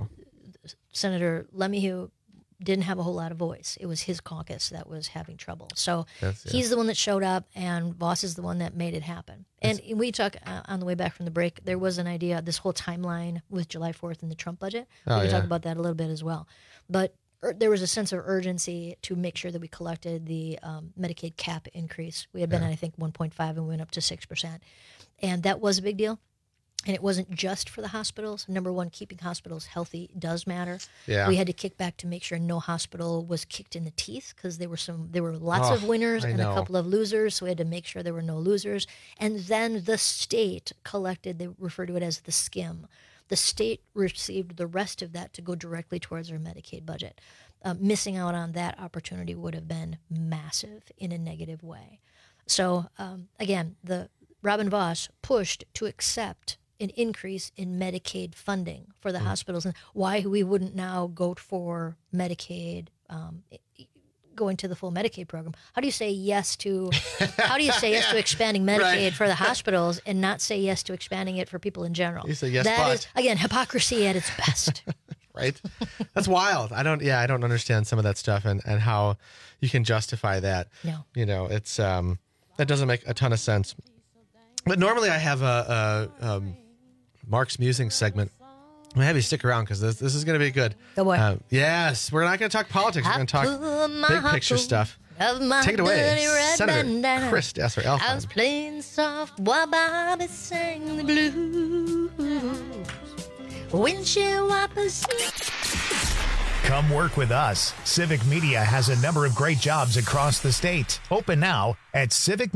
Senator Lemieux didn't have a whole lot of voice. It was his caucus that was having trouble. So he's the one that showed up, and Vos is the one that made it happen. And we talk on the way back from the break, there was an idea, this whole timeline with July 4th and the Trump budget. We can talk about that a little bit as well. But there was a sense of urgency to make sure that we collected the Medicaid cap increase. We had been at, I think, 1.5 and we went up to 6%. And that was a big deal. And it wasn't just for the hospitals. Number one, keeping hospitals healthy does matter. Yeah. We had to kick back to make sure no hospital was kicked in the teeth because there were lots of winners and a couple of losers. So we had to make sure there were no losers. And then the state collected, they refer to it as the skim. The state received the rest of that to go directly towards our Medicaid budget. Missing out on that opportunity would have been massive in a negative way. So, again, the Robin Vos pushed to accept an increase in Medicaid funding for the hospitals, and why we wouldn't now go for Medicaid, going to the full Medicaid program. How do you say yes to expanding Medicaid for the hospitals and not say yes to expanding it for people in general? You say yes, that is, again, hypocrisy at its best. Right? That's wild. I don't understand some of that stuff and how you can justify that. No. It's that doesn't make a ton of sense. But normally I have a Mark's Musing segment. I'm going to have you stick around because this is going to be good. Oh, boy. Yes, we're not going to talk politics. We're going to talk big picture stuff. Take it away, Senator Chris Desser-Elfine. I was playing soft while Bobby sang the blues. Windshield wipers. Come work with us. Civic Media has a number of great jobs across the state. Open now at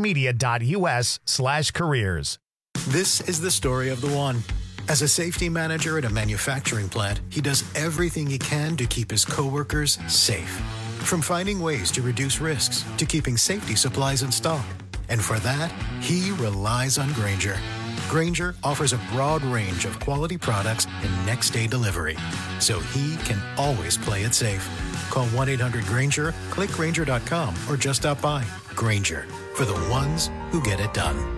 civicmedia.us/careers. This is the story of the one. As a safety manager at a manufacturing plant, he does everything he can to keep his coworkers safe. From finding ways to reduce risks to keeping safety supplies in stock. And for that, he relies on Grainger. Grainger offers a broad range of quality products and next-day delivery, so he can always play it safe. Call 1-800-GRAINGER, click Grainger.com, or just stop by. Grainger, for the ones who get it done.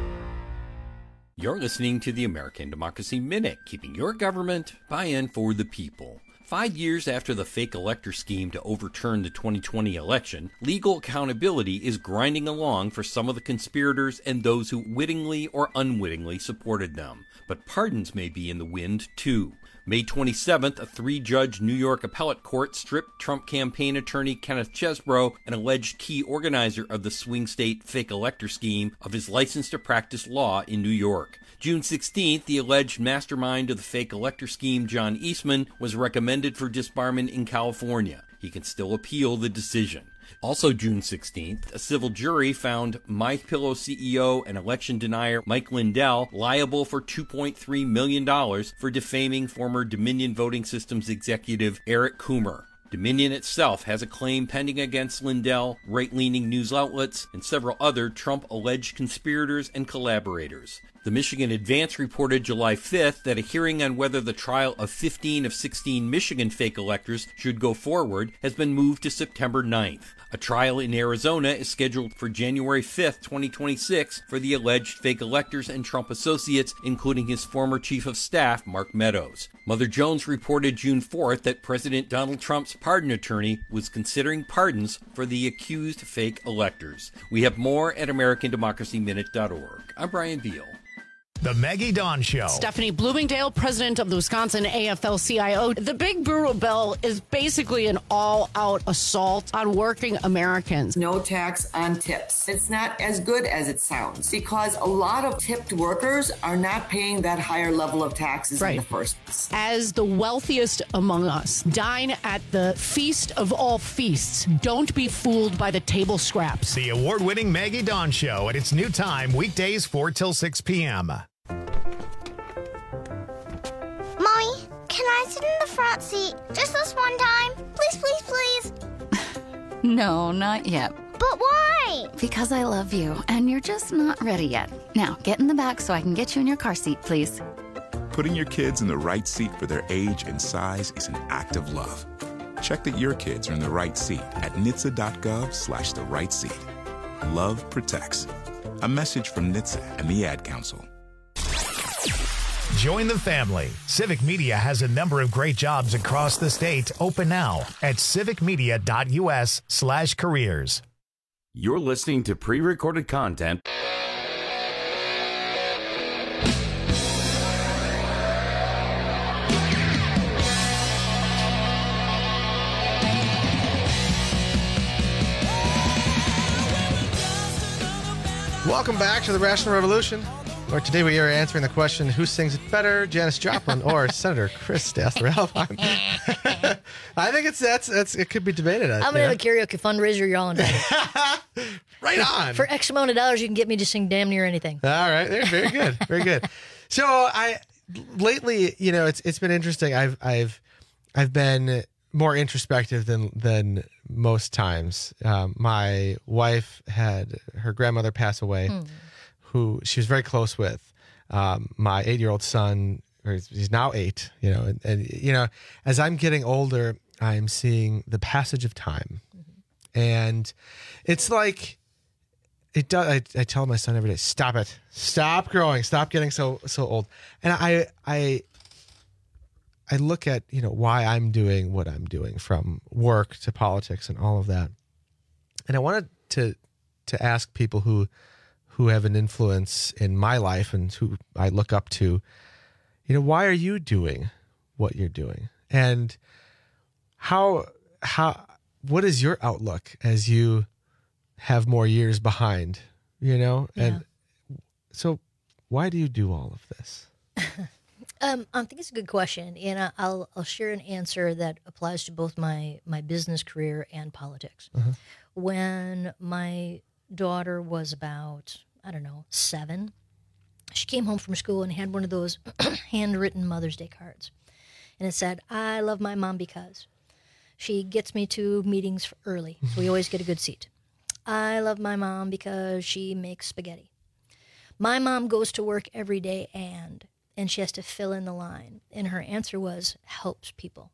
You're listening to the American Democracy Minute, keeping your government buy-in for the people. 5 years after the fake elector scheme to overturn the 2020 election, legal accountability is grinding along for some of the conspirators and those who wittingly or unwittingly supported them. But pardons may be in the wind, too. May 27th, a 3-judge New York appellate court stripped Trump campaign attorney Kenneth Chesebro, an alleged key organizer of the swing state fake elector scheme, of his license to practice law in New York. June 16th, the alleged mastermind of the fake elector scheme, John Eastman, was recommended for disbarment in California. He can still appeal the decision. Also June 16th, a civil jury found MyPillow CEO and election denier Mike Lindell liable for $2.3 million for defaming former Dominion Voting Systems executive Eric Coomer. Dominion itself has a claim pending against Lindell, right-leaning news outlets, and several other Trump-alleged conspirators and collaborators. The Michigan Advance reported July 5th that a hearing on whether the trial of 15 of 16 Michigan fake electors should go forward has been moved to September 9th. A trial in Arizona is scheduled for January 5th, 2026 for the alleged fake electors and Trump associates, including his former chief of staff, Mark Meadows. Mother Jones reported June 4th that President Donald Trump's pardon attorney was considering pardons for the accused fake electors. We have more at AmericanDemocracyMinute.org. I'm Brian Veal. The Maggie Dawn Show. Stephanie Bloomingdale, president of the Wisconsin AFL-CIO. The big brutal bill is basically an all-out assault on working Americans. No tax on tips. It's not as good as it sounds because a lot of tipped workers are not paying that higher level of taxes in the first place. As the wealthiest among us, dine at the feast of all feasts. Don't be fooled by the table scraps. The award-winning Maggie Dawn Show at its new time, weekdays 4 till 6 p.m. Mommy, can I sit in the front seat just this one time? Please, please, please. No, not yet. But why? Because I love you, and you're just not ready yet. Now, get in the back so I can get you in your car seat, please. Putting your kids in the right seat for their age and size is an act of love. Check that your kids are in the right seat at NHTSA.gov/the right seat. Love protects. A message from NHTSA and the Ad Council. Join the family. Civic Media has a number of great jobs across the state open now at civicmedia.us/careers. You're listening to pre-recorded content. Welcome back to the Rational Revolution, where today we are answering the question, who sings it better, Janis Joplin or Senator Chris Dassler-Alpine? I think it could be debated. I'm going to have a karaoke fundraiser. You're all invited. Right on. For X amount of dollars, you can get me to sing damn near anything. All right. Very good. Very good. So lately, it's been interesting. I've been more introspective than most times. My wife had her grandmother pass away, who she was very close with. My 8-year-old son, he's now 8, and as I'm getting older, I'm seeing the passage of time. And it's like, it does. I tell my son every day, stop it, stop growing, stop getting so old. And I look at, why I'm doing what I'm doing, from work to politics and all of that. And I wanted to ask people who have an influence in my life and who I look up to, why are you doing what you're doing? And what is your outlook as you have more years behind, And so why do you do all of this? I think it's a good question, and I'll share an answer that applies to both my business career and politics. Uh-huh. When my daughter was about, 7, she came home from school and had one of those handwritten Mother's Day cards, and it said, "I love my mom because." She gets me to meetings early, so we always get a good seat. I love my mom because she makes spaghetti. My mom goes to work every day and she has to fill in the line. And her answer was, helps people.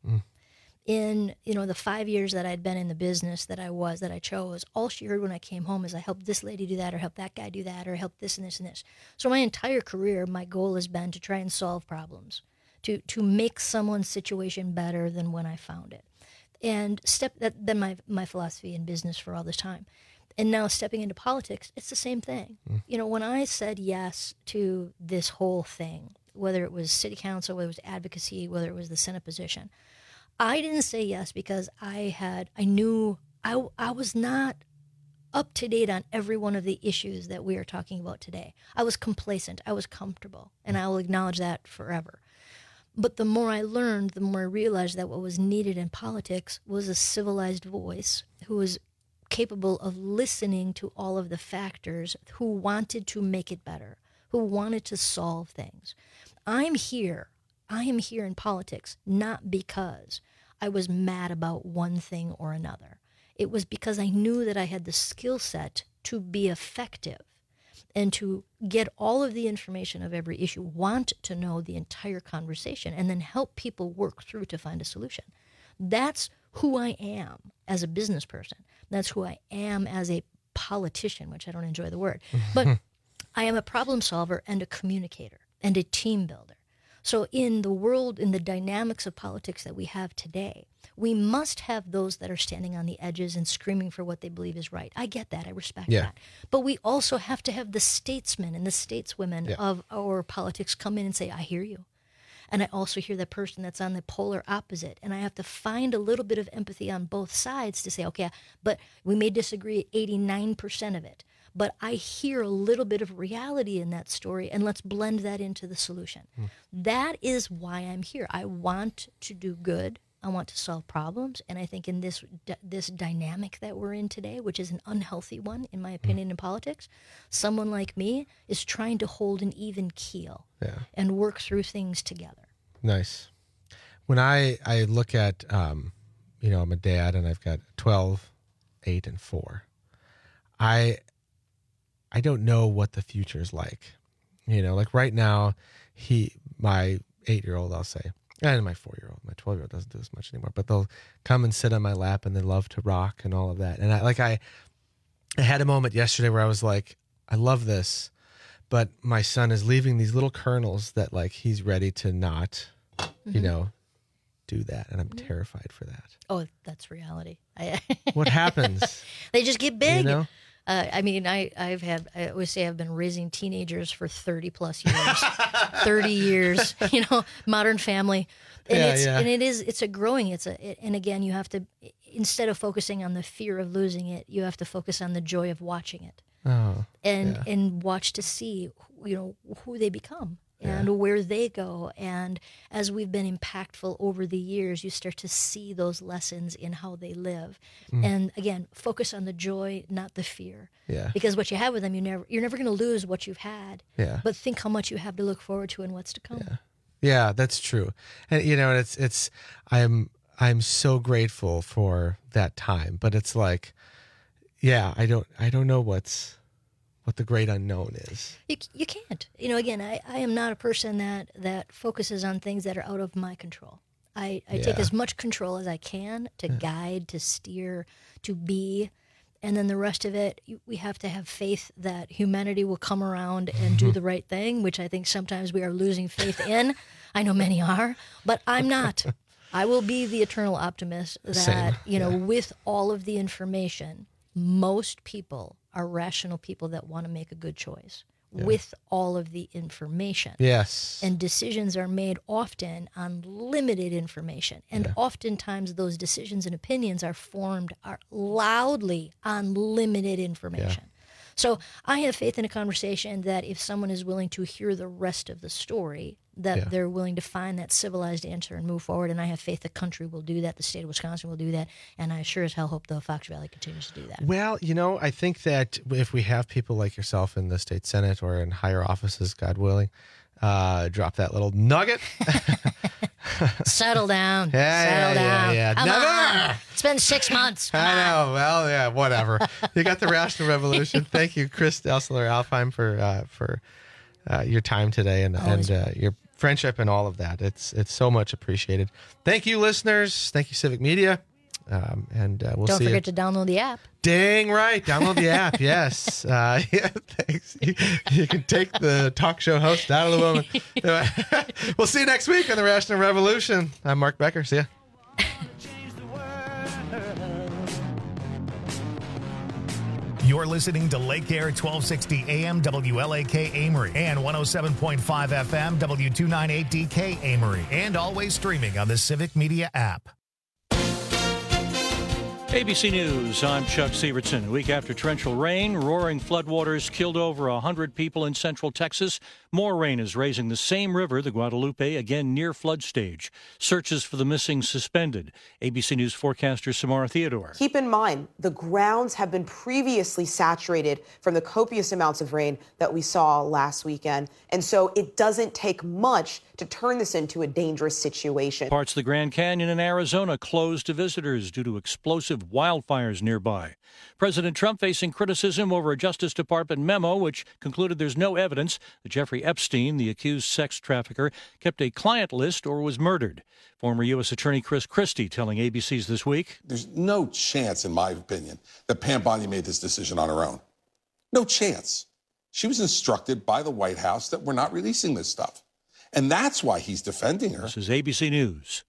In, the 5 years that I'd been in the business that I chose, all she heard when I came home is I helped this lady do that, or help that guy do that, or help this and this and this. So my entire career, my goal has been to try and solve problems, to make someone's situation better than when I found it. And then my philosophy in business for all this time. And now stepping into politics, it's the same thing. When I said yes to this whole thing, whether it was city council, whether it was advocacy, whether it was the Senate position, I didn't say yes because I knew I was not up to date on every one of the issues that we are talking about today. I was complacent. I was comfortable. And I will acknowledge that forever. But the more I learned, the more I realized that what was needed in politics was a civilized voice who was capable of listening to all of the factors, who wanted to make it better, who wanted to solve things. I am here in politics not because I was mad about one thing or another. It was because I knew that I had the skill set to be effective and to get all of the information of every issue, want to know the entire conversation, and then help people work through to find a solution. That's who I am as a business person. That's who I am as a politician, which I don't enjoy the word. But I am a problem solver and a communicator and a team builder. So in the world, in the dynamics of politics that we have today, we must have those that are standing on the edges and screaming for what they believe is right. I get that. I respect that. But we also have to have the statesmen and the stateswomen of our politics come in and say, I hear you. And I also hear the person that's on the polar opposite. And I have to find a little bit of empathy on both sides to say, okay, but we may disagree 89% of it. But I hear a little bit of reality in that story, and let's blend that into the solution. That is why I'm here. I want to do good. I want to solve problems. And I think in this dynamic that we're in today, which is an unhealthy one, in my opinion, in politics, someone like me is trying to hold an even keel and work through things together. Nice. When I look at, I'm a dad and I've got 12, 8, and 4. I don't know what the future is like. Like right now, my 8-year-old, I'll say, and my 4-year-old, my 12-year-old doesn't do as much anymore, but they'll come and sit on my lap and they love to rock and all of that. And I had a moment yesterday where I was like, I love this, but my son is leaving these little kernels that like he's ready to not, do that. And I'm terrified for that. Oh, that's reality. What happens? They just get big. I always say I've been raising teenagers for 30 plus years, 30 years, Modern Family. And it's a growing, and again, you have to, instead of focusing on the fear of losing it, you have to focus on the joy of watching it and watch to see, who they become. And where they go. And as we've been impactful over the years, you start to see those lessons in how they live. And again, focus on the joy, not the fear. Because what you have with them, you're never going to lose what you've had. But think how much you have to look forward to and what's to come. Yeah, that's true. And it's I'm so grateful for that time. But it's like, I don't know what the great unknown is. You can't. Again, I am not a person that focuses on things that are out of my control. I take as much control as I can to guide, to steer, to be, and then the rest of it, we have to have faith that humanity will come around and do the right thing, which I think sometimes we are losing faith in. I know many are, but I'm not. I will be the eternal optimist that, with all of the information, most people are rational people that want to make a good choice with all of the information. Yes. And decisions are made often on limited information. And oftentimes those decisions and opinions are formed loudly on limited information. So I have faith in a conversation that if someone is willing to hear the rest of the story, that they're willing to find that civilized answer and move forward. And I have faith the country will do that, the state of Wisconsin will do that, and I sure as hell hope the Fox Valley continues to do that. Well, I think that if we have people like yourself in the state Senate or in higher offices, God willing, drop that little nugget. Settle down. Yeah, Settle down. yeah. Come Never. on. It's been 6 months. Come I on. know. Well, yeah, whatever. You got the Rational Revolution. Thank you, Chris Delsler-Alfheim, for your time today and your friendship and all of that. It's so much appreciated. Thank you, listeners. Thank you, Civic Media. And we'll see you. Don't forget to download the app. Dang right. Download the app. Yes. Yeah, thanks. You can take the talk show host out of the woman. We'll see you next week on the Rational Revolution. I'm Mark Becker. See ya. You're listening to Lake Air 1260 AM WLAK Amory and 107.5 FM W298DK Amory, and always streaming on the Civic Media app. ABC News, I'm Chuck Sievertson. A week after torrential rain, roaring floodwaters killed over 100 people in central Texas. More rain is raising the same river, the Guadalupe, again near flood stage. Searches for the missing suspended. ABC News forecaster Samara Theodore. Keep in mind, the grounds have been previously saturated from the copious amounts of rain that we saw last weekend. And so it doesn't take much to turn this into a dangerous situation. Parts of the Grand Canyon in Arizona closed to visitors due to explosive wildfires nearby. President Trump facing criticism over a Justice Department memo which concluded there's no evidence that Jeffrey Epstein, the accused sex trafficker, kept a client list or was murdered. Former U.S. Attorney Chris Christie telling ABC's This Week. There's no chance, in my opinion, that Pam Bondi made this decision on her own. No chance. She was instructed by the White House that we're not releasing this stuff. And that's why he's defending her. This is ABC News.